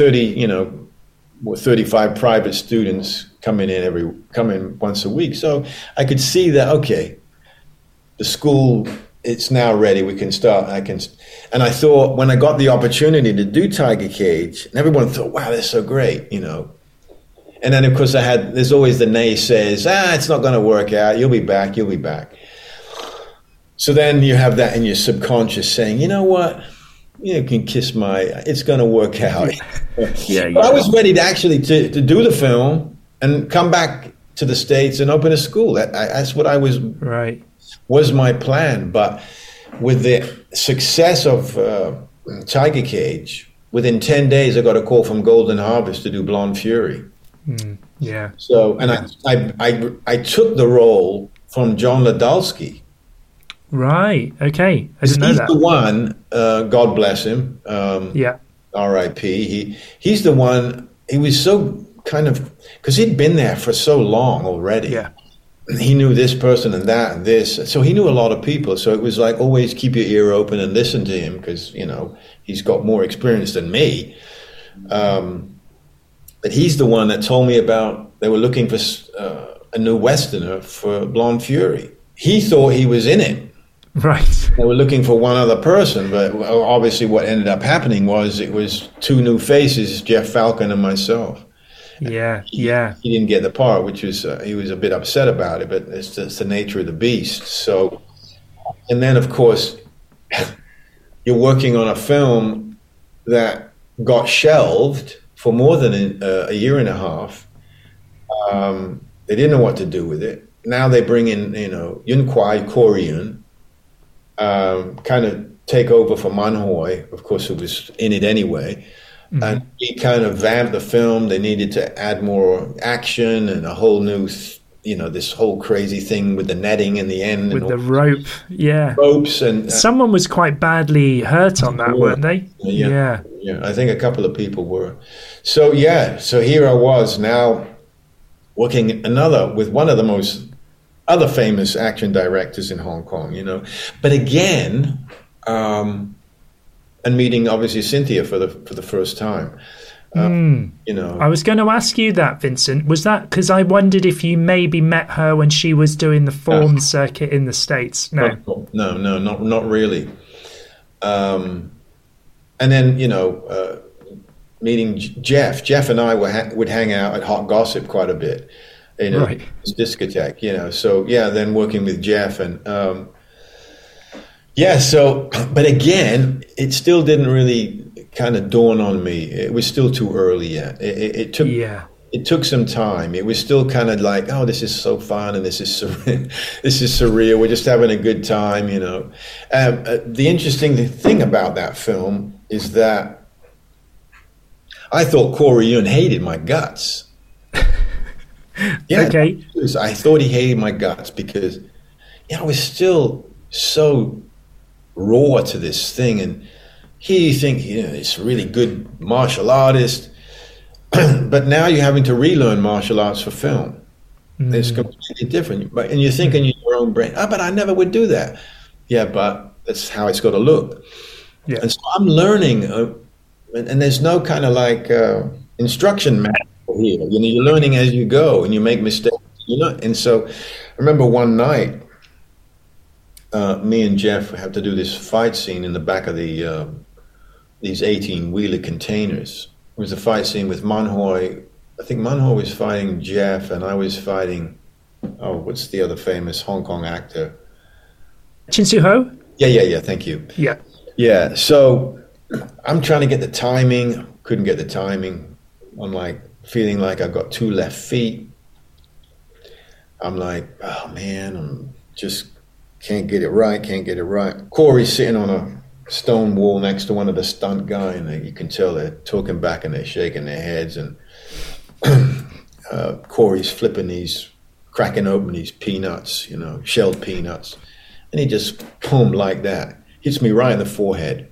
35 private students coming in once a week. So I could see that, okay, the school, it's now ready. We can start. And I thought, when I got the opportunity to do Tiger Cage, and everyone thought, wow, that's so great, you know. And then, of course, there's always the naysayers, it's not going to work out. You'll be back. So then you have that in your subconscious saying, you know what, you can kiss it's going to work out. But I was ready to actually to do the film and come back to the States and open a school. That's what was my plan. But with the success of Tiger Cage, within 10 days, I got a call from Golden Harvest to do Blonde Fury. So, and I took the role from John Ladalski. Right. Okay. I didn't know that. He's the one. God bless him. R.I.P. He's the one. He was so kind of, because he'd been there for so long already. Yeah. He knew this person and that and this, so he knew a lot of people. So it was like, always keep your ear open and listen to him, because, you know, he's got more experience than me. But he's the one that told me about, they were looking for a new Westerner for Blonde Fury. He thought he was in it. Right. They were looking for one other person, but obviously what ended up happening was it was two new faces, Jeff Falcon and myself. Yeah. He didn't get the part, which was, he was a bit upset about it, but it's just the nature of the beast. So, and then of course, you're working on a film that got shelved for more than a year and a half. They didn't know what to do with it. Now they bring in, you know, Yuen Kwai, Corey Yuen, kind of take over for Man Hoi, of course, who was in it anyway. Mm-hmm. And he kind of vamped the film. They needed to add more action and a whole new, you know, this whole crazy thing with the netting in the end. With the rope, ropes. And someone was quite badly hurt on that, weren't they? Yeah. I think a couple of people were. So here I was now working with one of the most other famous action directors in Hong Kong, you know. But again, and meeting obviously Cynthia for the first time. You know, I was going to ask you that, Vincent. Was that because I wondered if you maybe met her when she was doing the Form circuit in the States? No, not really. And then, you know, meeting Jeff and I would hang out at Hot Gossip quite a bit, you know, right. Discotheque, you know. So yeah, then working with Jeff and yeah. So, but again, it still didn't really kind of dawn on me. It was still too early yet. It took some time. It was still kind of like, oh, this is so fun and this is surreal. We're just having a good time, you know. The interesting thing about that film is that I thought Corey Yuen hated my guts. Yeah, okay. I thought he hated my guts because I was still so raw to this thing, and here you think, you know, it's a really good martial artist, but now you're having to relearn martial arts for film. It's completely different. And you're thinking in your own brain, but I never would do that. Yeah, but that's how it's got to look. Yeah. And so I'm learning, and there's no kind of like instruction manual here. You know, you're learning as you go, and you make mistakes. You know, and so I remember one night, me and Jeff have to do this fight scene in the back of the these 18-wheeler containers. It was a fight scene with Manhoy. I think Manhoy was fighting Jeff, and I was fighting, what's the other famous Hong Kong actor? Chin Soo Ho? Yeah, thank you. Yeah, so I'm trying to get the timing, couldn't get the timing. I'm like feeling like I've got two left feet. I'm like, oh man, I'm just can't get it right. Corey's sitting on a stone wall next to one of the stunt guy, and you can tell they're talking back and they're shaking their heads, and Corey's cracking open these peanuts, you know, shelled peanuts, and he just boom like that hits me right in the forehead.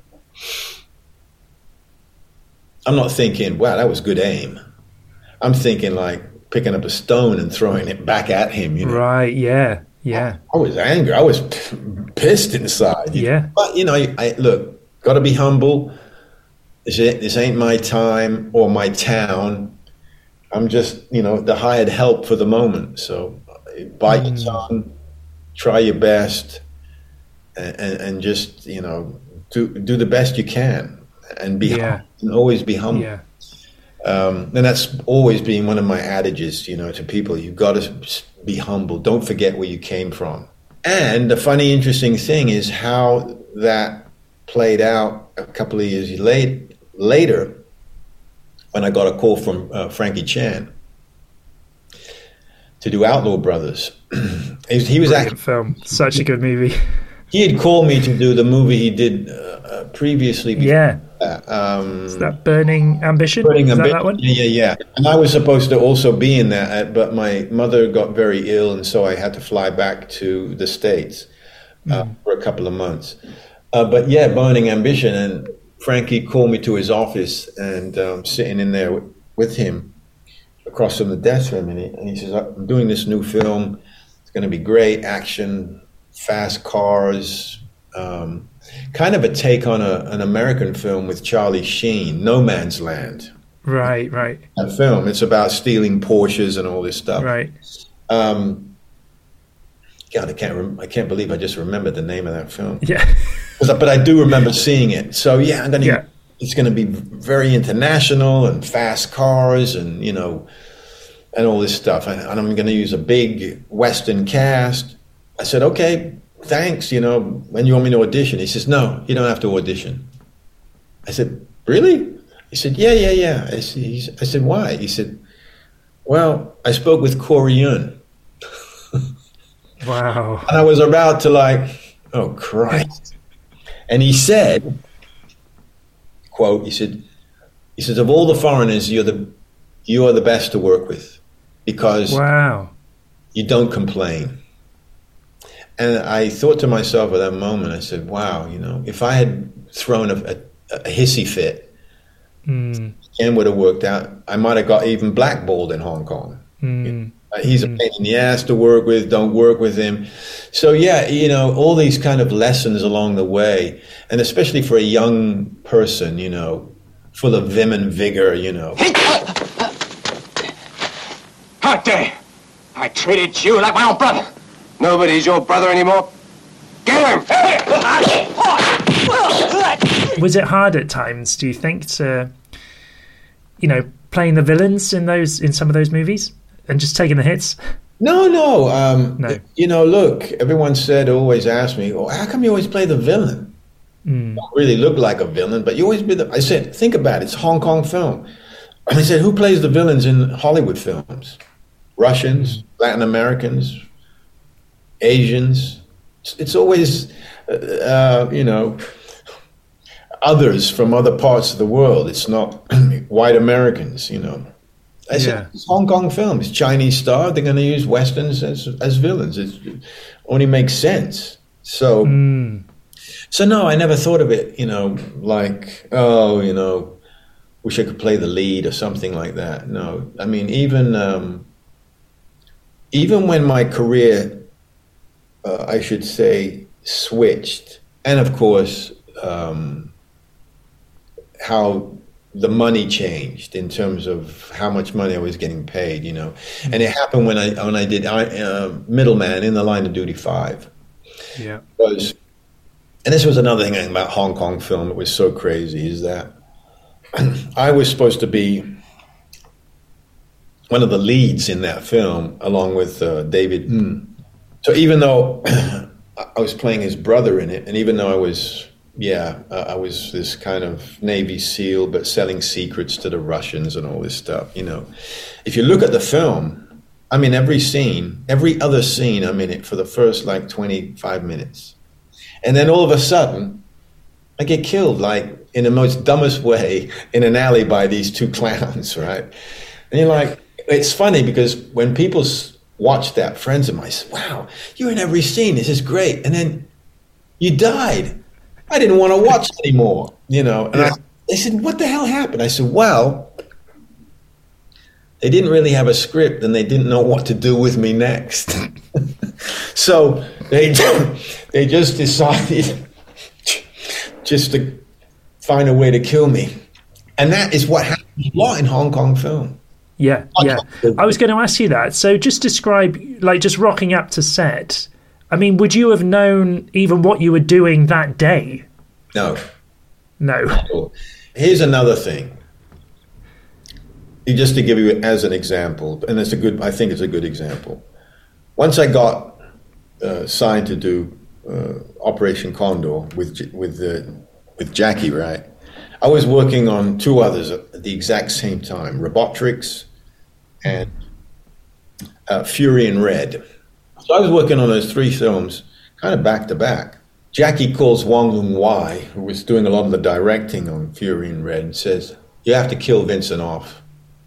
I'm not thinking, wow, that was good aim. I'm thinking like picking up a stone and throwing it back at him, you know. Right, yeah. I was angry. I was pissed inside. Yeah. But, you know, I look, got to be humble. This ain't my time or my town. I'm just, you know, the hired help for the moment. So bite your tongue, try your best, and just, you know, do the best you can and be humble, and always be humble. Yeah. And that's always been one of my adages, you know, to people. You've got to be humble. Don't forget where you came from. And the funny, interesting thing is how that played out a couple of years later when I got a call from Frankie Chan to do Outlaw Brothers. He was actually film, such a good movie. He had called me to do the movie he did previously. Is that Burning Ambition? Is that one? Yeah. And I was supposed to also be in that, but my mother got very ill, and so I had to fly back to the States for a couple of months. But yeah, Burning Ambition, and Frankie called me to his office, and sitting in there with him across from the desk from him, and he says, I'm doing this new film. It's going to be great, action, fast cars, kind of a take on an American film with Charlie Sheen, No Man's Land. Right. That film, it's about stealing Porsches and all this stuff. Right. God, I can't believe I just remembered the name of that film. Yeah. But I do remember seeing it. So yeah, it's going to be very international and fast cars and, you know, and all this stuff. And I'm going to use a big Western cast. I said, okay, thanks, you know, when you want me to audition? He says, no, you don't have to audition. I said, really? He said, yeah. I said, why? He said, well, I spoke with Corey Yuen. Wow. And I was about to like, oh, Christ. And he said, quote, he says, of all the foreigners, you are the best to work with because you don't complain. And I thought to myself at that moment, I said, wow, you know, if I had thrown a hissy fit, Ken would have worked out. I might have got even blackballed in Hong Kong. He's a pain in the ass to work with. Don't work with him. So yeah, you know, all these kind of lessons along the way, and especially for a young person, you know, full of vim and vigor, you know. How dare! I treated you like my own brother. Nobody's your brother anymore. Get him! Was it hard at times, do you think, to, you know, playing the villains in some of those movies and just taking the hits? No. You know, look, everyone always asked me, well, how come you always play the villain? You don't really look like a villain, but you always be I said, think about it. It's Hong Kong film. I said, who plays the villains in Hollywood films? Russians, Latin Americans, Asians. It's always, you know, others from other parts of the world. It's not white Americans, you know. I said, it's Hong Kong film. It's Chinese star. They're going to use Westerns as villains. It only makes sense. So no, I never thought of it, you know, like, oh, you know, wish I could play the lead or something like that. No, I mean, even when my career, I should say, switched, and of course, how the money changed in terms of how much money I was getting paid, you know. And it happened when I did Middleman in the Line of Duty 5. Yeah. And this was another thing about Hong Kong film that was so crazy, is that I was supposed to be one of the leads in that film, along with David. So even though I was playing his brother in it, and even though I was this kind of Navy SEAL, but selling secrets to the Russians and all this stuff, you know. If you look at the film, I mean, every other scene, I'm in it for the first, like, 25 minutes. And then all of a sudden, I get killed, like, in the most dumbest way, in an alley by these two clowns, right? And you're like, it's funny because when people watch that, friends of mine say, wow, you're in every scene, this is great. And then you died. I didn't want to watch anymore, you know. And they said, what the hell happened? I said, well, they didn't really have a script and they didn't know what to do with me next. So they just decided just to find a way to kill me. And that is what happens a lot in Hong Kong film. Yeah. I was going to ask you that. So just describe, like, just rocking up to set. I mean, would you have known even what you were doing that day? No. No. Here's another thing. Just to give you as an example, and I think it's a good example. Once I got signed to do Operation Condor with Jackie, right? I was working on two others at the exact same time, Robotrix and Fury in Red. So I was working on those three films kind of back to back. Jackie calls Wong Lung-Wai, who was doing a lot of the directing on Fury in Red, and says, you have to kill Vincent off.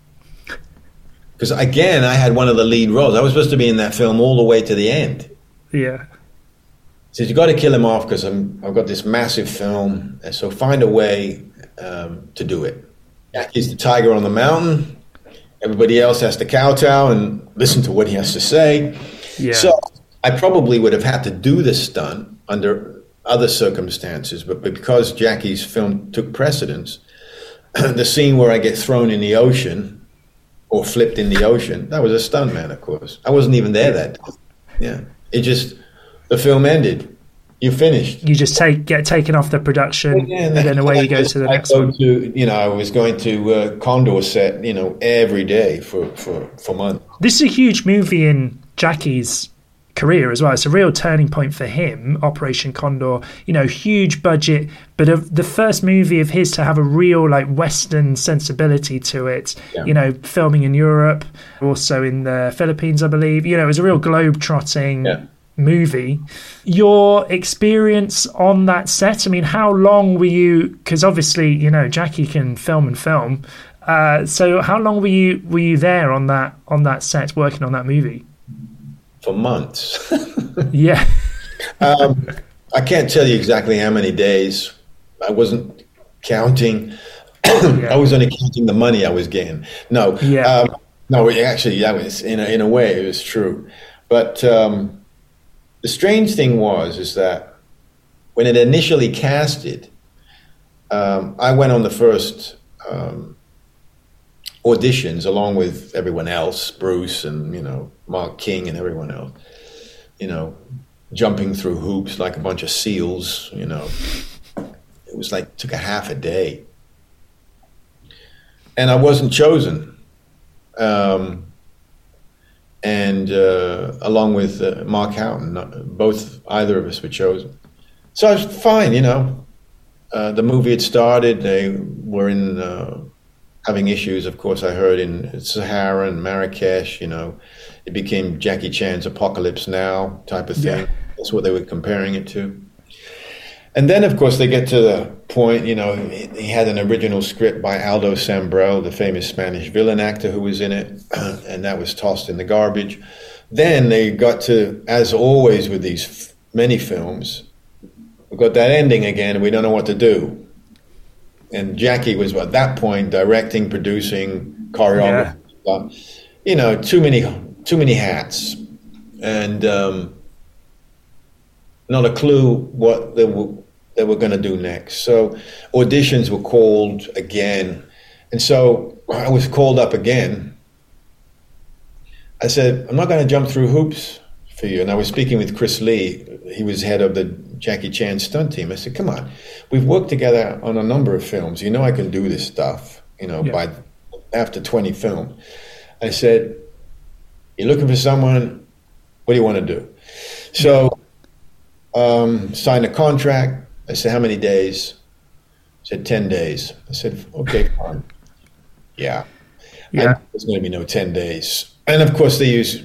Because again, I had one of the lead roles. I was supposed to be in that film all the way to the end. Yeah. He says, you got to kill him off because I've got this massive film, and so find a way to do it. Jackie's the tiger on the mountain. Everybody else has to kowtow and listen to what he has to say. Yeah. So I probably would have had to do this stunt under other circumstances, but because Jackie's film took precedence, the scene where I get thrown in the ocean or flipped in the ocean, that was a stuntman, of course. I wasn't even there that day. Yeah. The film ended. You finished. You just get taken off the production, and then away you go to the next one. I was going to Condor set, every day for months. This is a huge movie in Jackie's career as well. It's a real turning point for him, Operation Condor, huge budget, but the first movie of his to have a real Western sensibility to it, filming in Europe, also in the Philippines, I believe. It was a real globe-trotting movie. Your experience on that set, I mean, how long were you, because obviously, Jackie can film and film, so how long were you there on that set working on that movie? For months. Yeah. I can't tell you exactly how many days. I wasn't counting. I was only counting the money I was getting. No. Yeah. No, actually, that was in a way it was true. But the strange thing is that when it initially casted, I went on the first auditions along with everyone else, Bruce and, Mark King and everyone else, jumping through hoops like a bunch of seals, It was like, took a half a day. And I wasn't chosen. Along with Mark Houghton, either of us were chosen. So I was fine, The movie had started. They were in having issues, of course, I heard, in Sahara and Marrakesh, It became Jackie Chan's Apocalypse Now type of thing. Yeah. That's what they were comparing it to. And then, of course, they get to the point, he had an original script by Aldo Sambrel, the famous Spanish villain actor who was in it, and that was tossed in the garbage. Then they got to, as always with these many films, we got that ending again, and we don't know what to do. And Jackie was, at that point, directing, producing, choreography, too many hats. And not a clue what they were going to do next. So auditions were called again. And so I was called up again. I said, I'm not going to jump through hoops for you. And I was speaking with Chris Lee. He was head of the Jackie Chan stunt team. I said, come on, we've worked together on a number of films. I can do this stuff, by after 20 films. I said, you're looking for someone, what do you want to do? So signed a contract. I said, how many days? I said, 10 days. I said, okay, fine. Yeah. There's going to be no 10 days. And of course they use,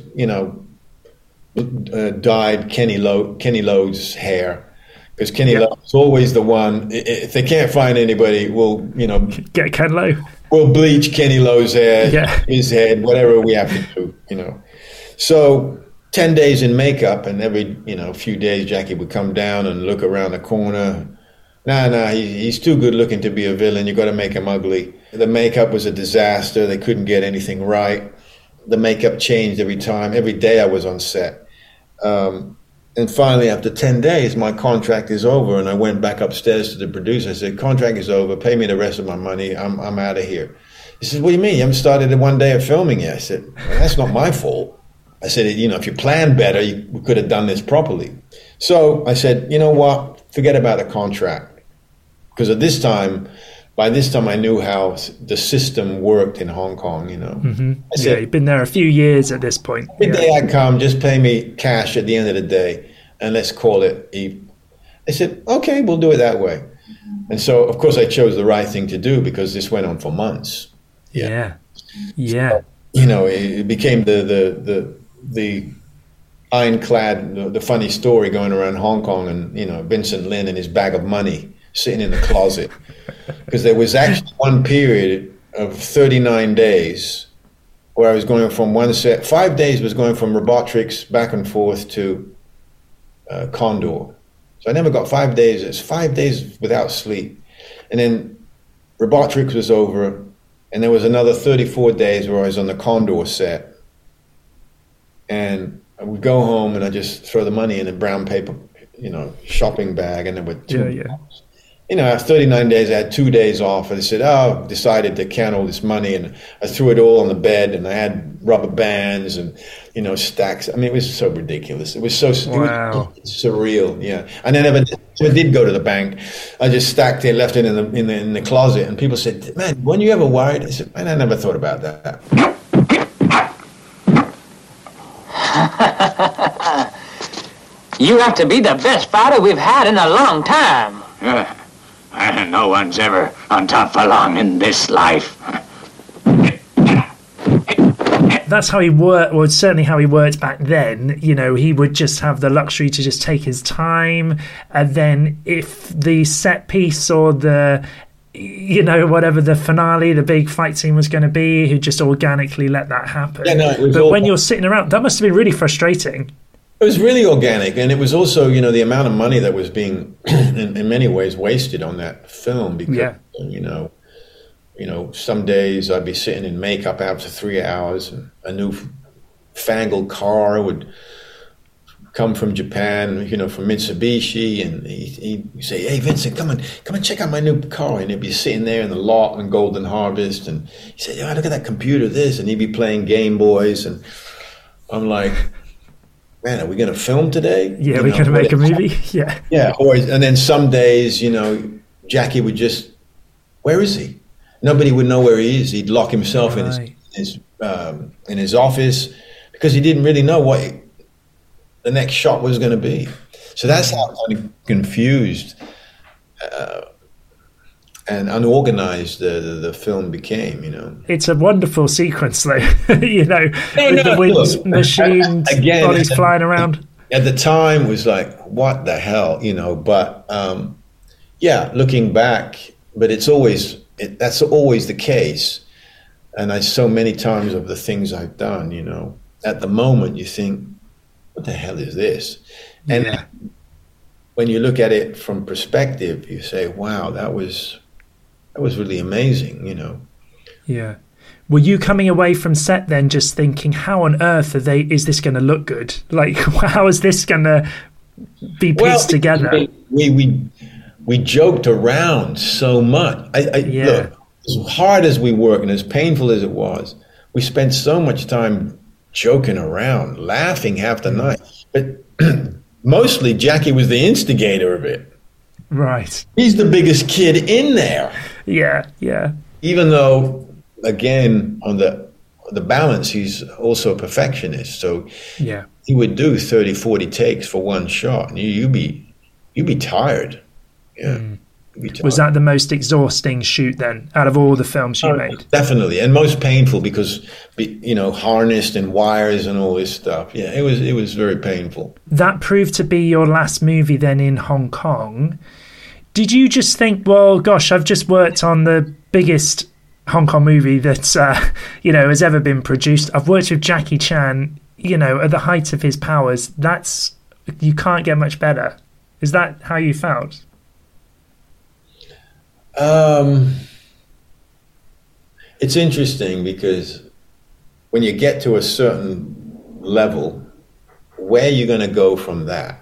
dyed Kenny Lode's hair, because Kenny Lode's always the one. If they can't find anybody, we'll, get Ken Lo. We'll bleach Kenny Lode's hair, his head, whatever we have to do, So 10 days in makeup, and every few days Jackie would come down and look around the corner. He's too good looking to be a villain. You got to make him ugly. The makeup was a disaster. They couldn't get anything right. The makeup changed every time. Every day I was on set. And finally, after 10 days, my contract is over, and I went back upstairs to the producer. I said, contract is over. Pay me the rest of my money. I'm out of here. He said, what do you mean? You haven't started one day of filming yet. I said, well, that's not my fault. I said, if you planned better, you could have done this properly. So I said, you know what? Forget about the contract. Because by this time I knew how the system worked in Hong Kong, Mm-hmm. I said, you've been there a few years at this point. Every day I come, just pay me cash at the end of the day, and let's call it even. I said, okay, we'll do it that way. And so, of course, I chose the right thing to do, because this went on for months. Yeah. So, it became the ironclad, the funny story going around Hong Kong, and Vincent Lin and his bag of money sitting in the closet, because there was actually one period of 39 days where I was going from one set. 5 days was going from Robotrix back and forth to Condor. So I never got 5 days. It's 5 days without sleep. And then Robotrix was over, and there was another 34 days where I was on the Condor set. And I would go home and I just throw the money in a brown paper, shopping bag, and there were two. After 39 days, I had 2 days off, and I said, decided to count all this money, and I threw it all on the bed, and I had rubber bands and, stacks. I mean, it was so ridiculous. It was so surreal, yeah. And I never did go to the bank. I just stacked it, left it in the closet, and people said, man, weren't you ever worried? I said, man, I never thought about that. You have to be the best fighter we've had in a long time. No one's ever on top for long in this life. That's how he worked, or certainly how he worked back then. He would just have the luxury to just take his time, and then if the set piece or the whatever the finale, the big fight scene was going to be, he'd just organically let that happen. But when you're sitting around, that must have been really frustrating. It was really organic, and it was also, the amount of money that was being, in many ways, wasted on that film, because, some days I'd be sitting in makeup after 3 hours, and a new fangled car would come from Japan, from Mitsubishi, and he'd say, "Hey, Vincent, come and check out my new car." And he'd be sitting there in the lot in Golden Harvest, and he said, "Yeah, look at that computer, this," and he'd be playing Game Boys, and I'm like, "Man, are we going to film today? Yeah, we're going to make a movie." Yeah. Yeah. And then some days, Jackie would just, where is he? Nobody would know where he is. He'd lock himself in his office because he didn't really know what the next shot was going to be. So that's how kind of confused and unorganized the film became. It's a wonderful sequence, though. With the wind machines, bodies flying around. At the time, it was like, what the hell, But looking back, but that's always the case. And so many times of the things I've done, at the moment you think, what the hell is this? And when you look at it from perspective, you say, wow, that was really amazing, Yeah. Were you coming away from set then just thinking, how on earth is this going to look good? Like, how is this going to be pieced together? We joked around so much. Look, as hard as we work and as painful as it was, we spent so much time joking around, laughing half the night. But mostly Jackie was the instigator of it. Right. He's the biggest kid in there. Yeah. Even though, again, on the balance, he's also a perfectionist. So he would do 30, 40 takes for one shot, and you'd be tired. Yeah. Was that the most exhausting shoot then, out of all the films you made? Definitely, and most painful because harnessed and wires and all this stuff. Yeah, it was very painful. That proved to be your last movie then in Hong Kong. Did you just think, well, gosh, I've just worked on the biggest Hong Kong movie that's has ever been produced. I've worked with Jackie Chan, at the height of his powers. You can't get much better. Is that how you felt? It's interesting because when you get to a certain level, where you're going to go from that?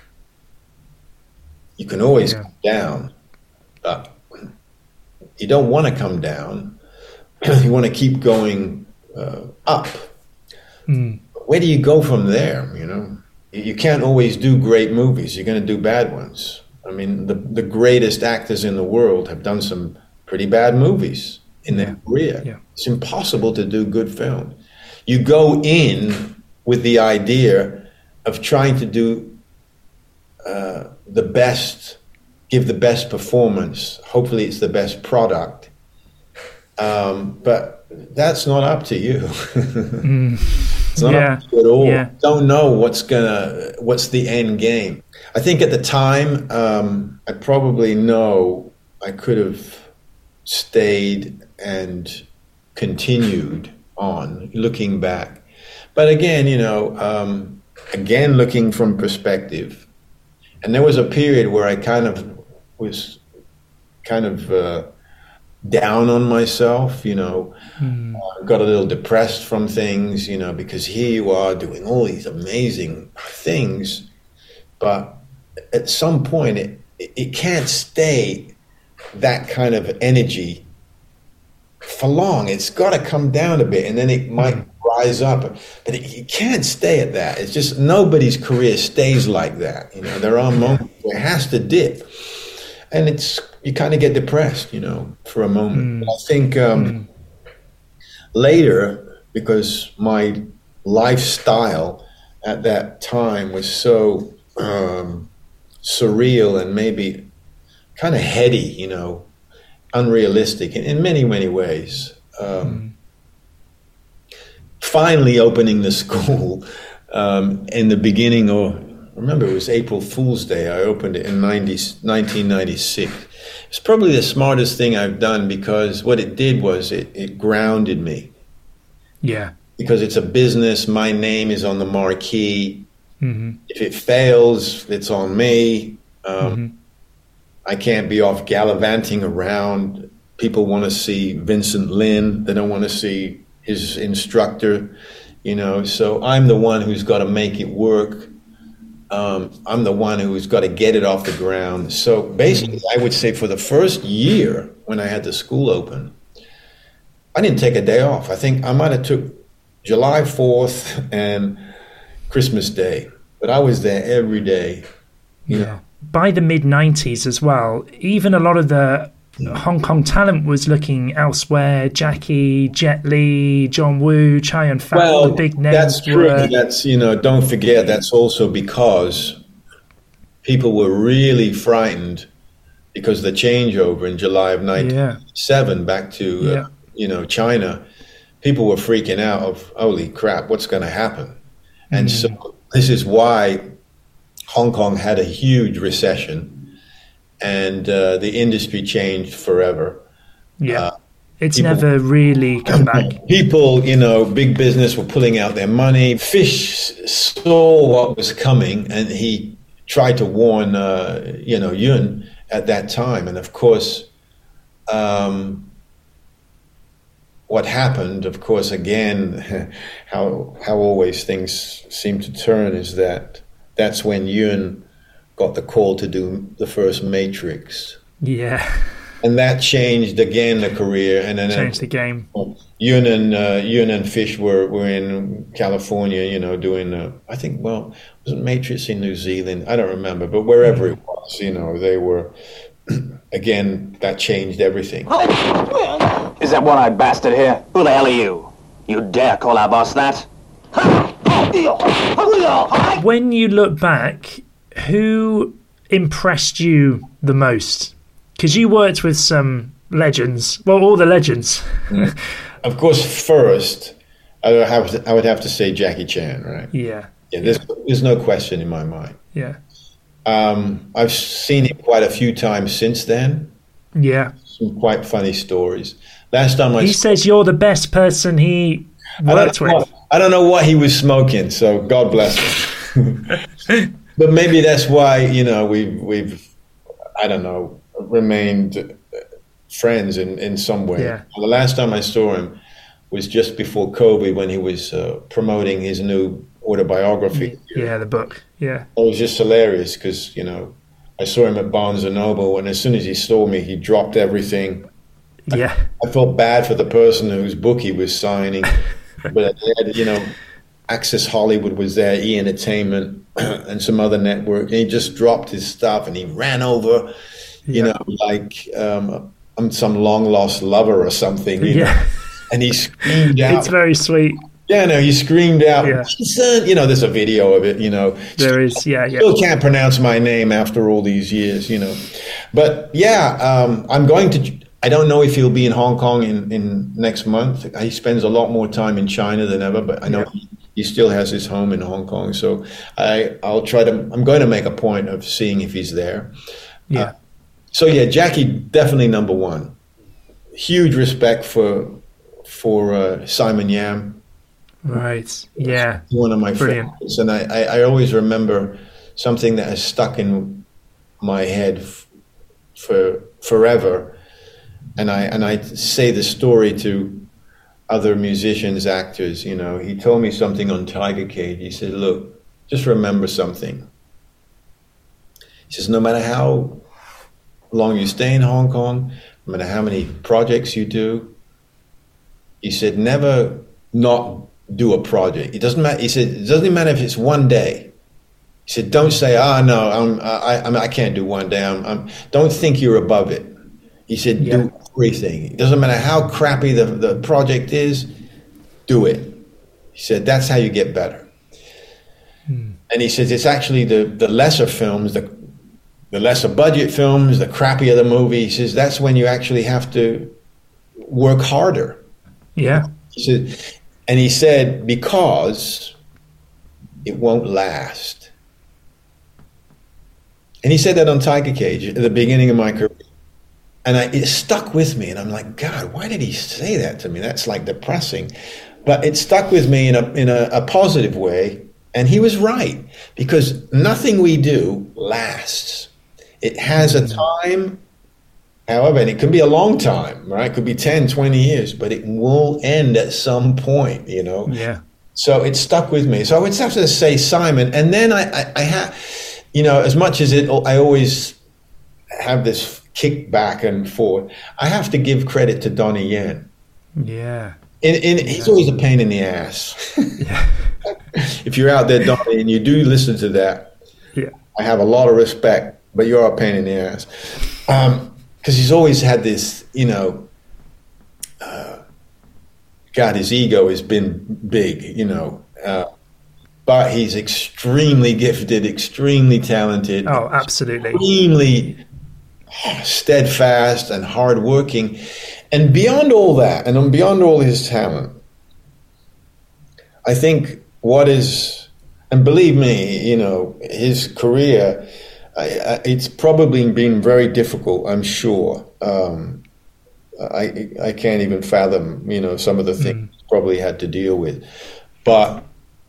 You can always come down, but you don't want to come down. You want to keep going up. Where do you go from there? You can't always do great movies. You're going to do bad ones. I mean, the greatest actors in the world have done some pretty bad movies in their career. Yeah. It's impossible to do good film. You go in with the idea of trying to do the best, give the best performance. Hopefully it's the best product. But that's not up to you. It's not up to you at all. Yeah. Don't know what's the end game. I think at the time, I probably know I could have stayed and continued on, looking back. But again, looking from perspective. And there was a period where I was down on myself, got a little depressed from things, because here you are doing all these amazing things, but at some point it can't stay that kind of energy for long. It's got to come down a bit, and then it might rise up, but it can't stay at that. It's just nobody's career stays like that. There are moments where it has to dip, and you kind of get depressed, for a moment. I think later, because my lifestyle at that time was so surreal and maybe kind of heady, unrealistic in many, many ways. Finally opening the school in the beginning, remember it was April Fool's Day. I opened it in 1996. It's probably the smartest thing I've done because what it did was it grounded me. Yeah. Because it's a business, my name is on the marquee. If it fails, it's on me. I can't be off gallivanting around. People want to see Vincent Lin. They don't want to see his instructor, So I'm the one who's got to make it work. I'm the one who's got to get it off the ground. So basically, I would say for the first year when I had the school open, I didn't take a day off. I think I might have took July 4th and Christmas Day, but I was there every day. You know. By the mid-90s as well, even a lot of the Hong Kong talent was looking elsewhere. Jackie, Jet Li, John Woo, Chow Yun-fat, all the big names. That's true. That's, don't forget, that's also because people were really frightened because the changeover in July of 1997 back to, China, people were freaking out of, holy crap, what's going to happen? And so this is why Hong Kong had a huge recession. And the industry changed forever. It's never really come back. People, big business were pulling out their money. Fish saw what was coming, and he tried to warn, Yun at that time. And of course, what happened, of course, again, how always things seem to turn is that's when Yun got the call to do the first Matrix. Yeah. And that changed again the career. And then changed the game. Yun and Fish were in California, doing, I think, was it Matrix in New Zealand? I don't remember, but wherever it was, they were, again, that changed everything. Is that one-eyed bastard here? Who the hell are you? You dare call our boss that? When you look back, who impressed you the most? Because you worked with some legends. Well, all the legends. Of course, first, I would have to say Jackie Chan, right? Yeah. There's no question in my mind. Yeah. I've seen him quite a few times since then. Yeah. Some quite funny stories. Last time he says you're the best person he worked with. I don't know what he was smoking, so God bless him. But maybe that's why, we've I don't know, remained friends in some way. Yeah. The last time I saw him was just before COVID when he was promoting his new autobiography. Yeah, the book. Yeah. It was just hilarious because, I saw him at Barnes & Noble, and as soon as he saw me, he dropped everything. Yeah. I felt bad for the person whose book he was signing. But, Access Hollywood was there, E! Entertainment, and some other network. And he just dropped his stuff and he ran over, like I'm some long-lost lover or something. You know? And he screamed out. It's very sweet. Yeah, no, he screamed out, "Son," there's a video of it, There is, Still can't pronounce my name after all these years, But, I'm going to... I don't know if he'll be in Hong Kong in next month. He spends a lot more time in China than ever, but I know he still has his home in Hong Kong. So I'm going to make a point of seeing if he's there. Yeah. Jackie, definitely number one. Huge respect for Simon Yam. Right. Yeah. One of my favorites. And I always remember something that has stuck in my head for forever. And I say the story to other musicians, actors, he told me something on Tiger Cage. He said, look, just remember something. He says, no matter how long you stay in Hong Kong, no matter how many projects you do, he said, never not do a project. It doesn't matter. He said, it doesn't matter if it's one day. He said, don't say, no, I can't do one day. Don't think you're above it. He said, do everything. It doesn't matter how crappy the project is, do it. He said, that's how you get better. And he says, it's actually the lesser films, the lesser budget films, the crappier the movie. He says, that's when you actually have to work harder. Yeah. He said, because it won't last. And he said that on Tiger Cage at the beginning of my career. And it stuck with me, and I'm like, God, why did he say that to me? That's like depressing. But it stuck with me in a positive way, and he was right, because nothing we do lasts. It has a time, however, and it can be a long time, right? It could be 10, 20 years, but it will end at some point, Yeah. So it stuck with me. So I would have to say Simon. And then I have, as much as I always have this kick back and forth, I have to give credit to Donnie Yen. Yeah. He's always a pain in the ass. Yeah. If you're out there, Donnie, and you do listen to that, I have a lot of respect, but you're a pain in the ass. Because he's always had this, God, his ego has been big, but he's extremely gifted, extremely talented. Oh, absolutely. Extremely steadfast and hardworking. And beyond all that, and beyond all his talent, I think and believe me, his career, it's probably been very difficult, I'm sure. I can't even fathom, some of the things he probably had to deal with. But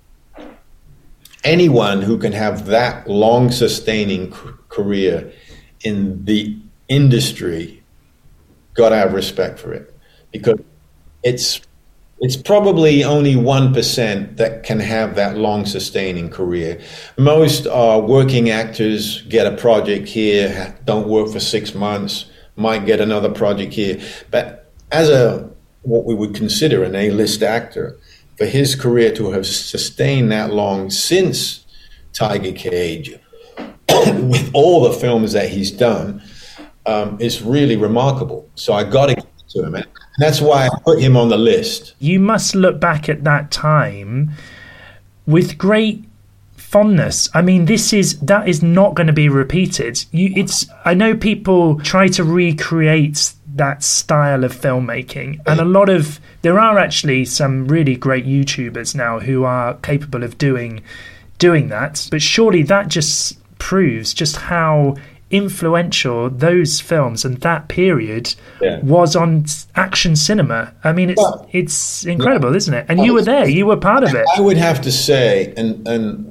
anyone who can have that long sustaining career in the industry, got to have respect for it, because it's probably only 1% that can have that long sustaining career. Most working actors get a project here, don't work for 6 months, might get another project here. But as what we would consider an A-list actor, for his career to have sustained that long since Tiger Cage, with all the films that he's done, is really remarkable. So I got to give it to him. And that's why I put him on the list. You must look back at that time with great fondness. I mean, that is not going to be repeated. I know people try to recreate that style of filmmaking, and there are actually some really great YouTubers now who are capable of doing that. But surely that just proves just how influential those films and that period was on action cinema. I mean, it's incredible, isn't it? And you were there, you were part of it. I would have to say, and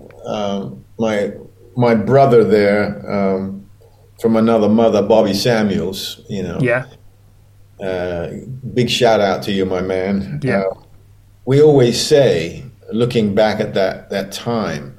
my brother there, from another mother, Bobby Samuels, big shout out to you, my man. Yeah. We always say, looking back at that time,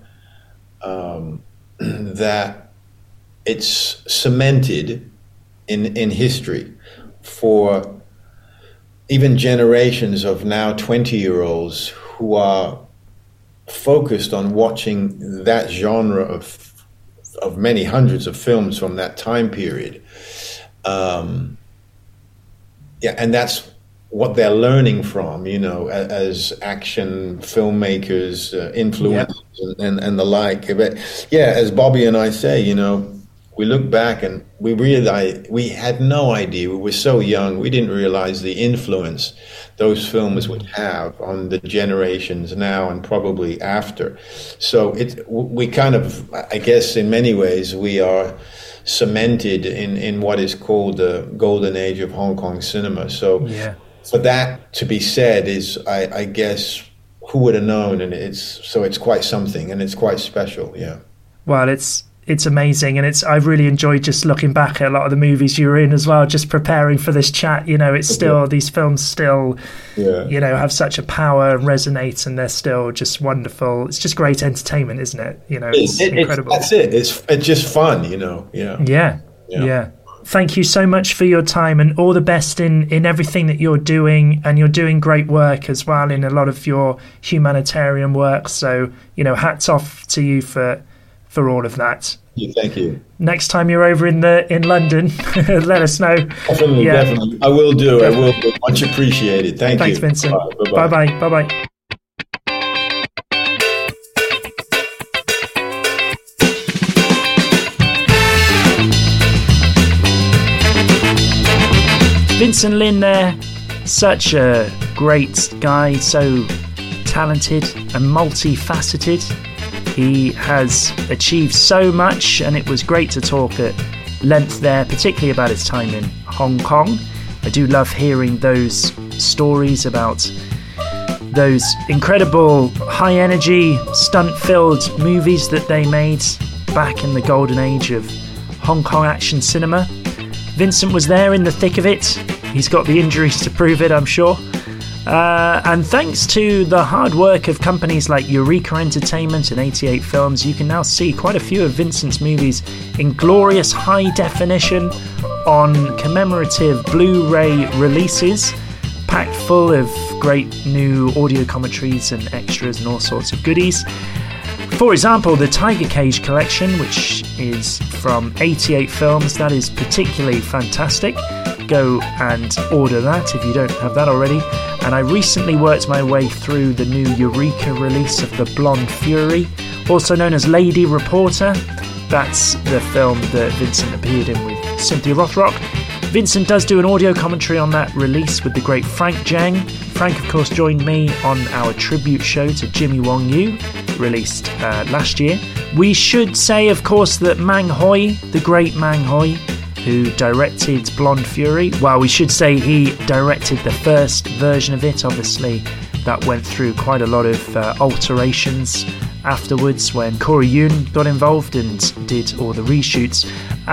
that it's cemented in history for even generations of now 20-year-olds who are focused on watching that genre of many hundreds of films from that time period. And that's what they're learning from, as action filmmakers, influencers, and the like. But as Bobby and I say, we look back and we realize we had no idea. We were so young. We didn't realize the influence those films would have on the generations now and probably after. So we kind of, I guess, in many ways, we are cemented in what is called the golden age of Hong Kong cinema. So for that to be said is, I guess, who would have known? And it's quite something, and it's quite special. Yeah. Well, it's amazing, and I've really enjoyed just looking back at a lot of the movies you were in as well, just preparing for this chat. It's still, these films still, have such a power and resonate, and they're still just wonderful. It's just great entertainment, isn't it? It's incredible. That's it. It's just fun, Yeah. Thank you so much for your time, and all the best in everything that you're doing, and you're doing great work as well in a lot of your humanitarian work. So, hats off to you for all of that. Thank you. Next time you're over in London, let us know. Definitely. I will do. Definitely. I will. Much appreciated. Thanks, you. Thanks, Vincent. Bye-bye. Bye-bye. Vincent Lin there, such a great guy, so talented and multifaceted. He has achieved so much, and it was great to talk at length there, particularly about his time in Hong Kong. I do love hearing those stories about those incredible high-energy, stunt-filled movies that they made back in the golden age of Hong Kong action cinema. Vincent was there in the thick of it. He's got the injuries to prove it, I'm sure. And thanks to the hard work of companies like Eureka Entertainment and 88 Films, you can now see quite a few of Vincent's movies in glorious high definition on commemorative Blu-ray releases, packed full of great new audio commentaries and extras and all sorts of goodies. For example, the Tiger Cage collection, which is from 88 Films, that is particularly fantastic. Go and order that if you don't have that already. And I recently worked my way through the new Eureka release of The Blonde Fury, also known as Lady Reporter. That's the film that Vincent appeared in with Cynthia Rothrock. Vincent does do an audio commentary on that release with the great Frank Zhang. Frank, of course, joined me on our tribute show to Jimmy Wong Yu, released last year. We should say, of course, that Mang Hoi, the great Mang Hoi, who directed Blonde Fury, well, we should say he directed the first version of it. Obviously, that went through quite a lot of alterations afterwards when Corey Yun got involved and did all the reshoots.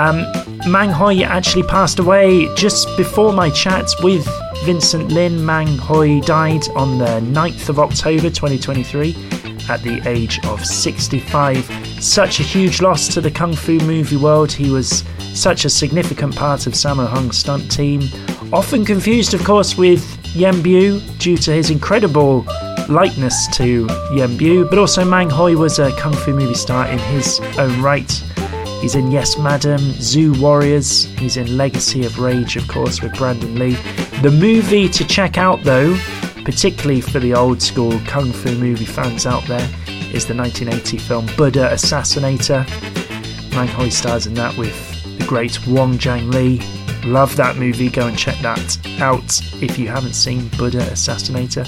Mang Hoi actually passed away just before my chat with Vincent Lin. Mang Hoi died on the 9th of October 2023 at the age of 65. Such a huge loss to the Kung Fu movie world. He was such a significant part of Sammo Hung's stunt team, often confused, of course, with Yen Bu due to his incredible likeness to Yen Bu, but also Mang Hoi was a Kung Fu movie star in his own right. He's in Yes Madam, Zoo Warriors, he's in Legacy of Rage, of course, with Brandon Lee. The movie to check out, though, particularly for the old school Kung Fu movie fans out there, is the 1980 film Buddha Assassinator. Mang Hoi stars in that with the great Wong Jang Lee. Love that movie, go and check that out if you haven't seen Buddha Assassinator.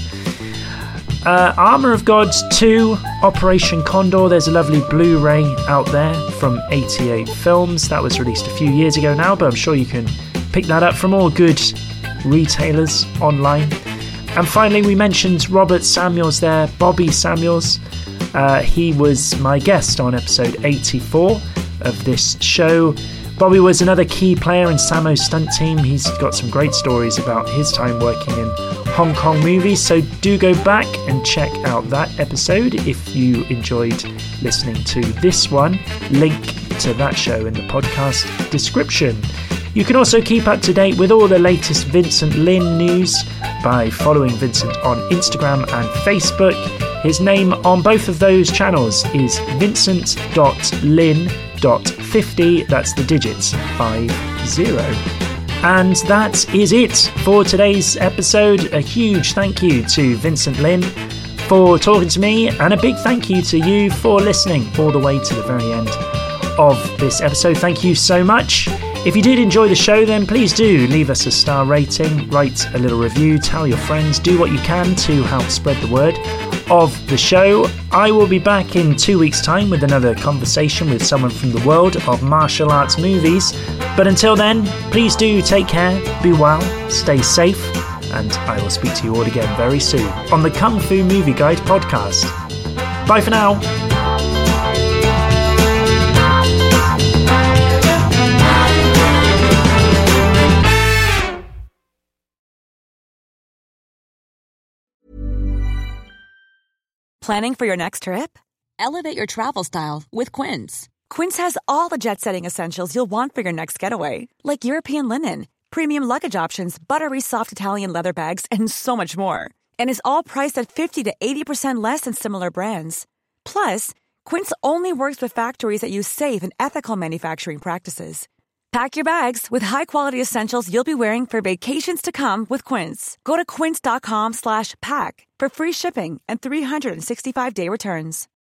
Armour of God 2, Operation Condor, there's a lovely Blu-ray out there from 88 Films. That was released a few years ago now, but I'm sure you can pick that up from all good retailers online. And finally, we mentioned Robert Samuels there, Bobby Samuels. He was my guest on episode 84 of this show. Bobby was another key player in Sammo's stunt team. He's got some great stories about his time working in Hong Kong movies, so do go back and check out that episode if you enjoyed listening to this one. Link to that show in the podcast description. You can also keep up to date with all the latest Vincent Lin news by following Vincent on Instagram and Facebook. His name on both of those channels is vincent.lin.50. That's the digits 50. And that is it for today's episode. A huge thank you to Vincent Lin for talking to me, and a big thank you to you for listening all the way to the very end of this episode. Thank you so much. If you did enjoy the show, then please do leave us a star rating, write a little review, tell your friends, do what you can to help spread the word of the show. I will be back in 2 weeks' time with another conversation with someone from the world of martial arts movies. But until then, please do take care, be well, stay safe, and I will speak to you all again very soon on the Kung Fu Movie Guide podcast. Bye for now. Planning for your next trip? Elevate your travel style with Quince. Quince has all the jet-setting essentials you'll want for your next getaway, like European linen, premium luggage options, buttery soft Italian leather bags, and so much more. And is all priced at 50 to 80% less than similar brands. Plus, Quince only works with factories that use safe and ethical manufacturing practices. Pack your bags with high-quality essentials you'll be wearing for vacations to come with Quince. Go to quince.com/pack for free shipping and 365-day returns.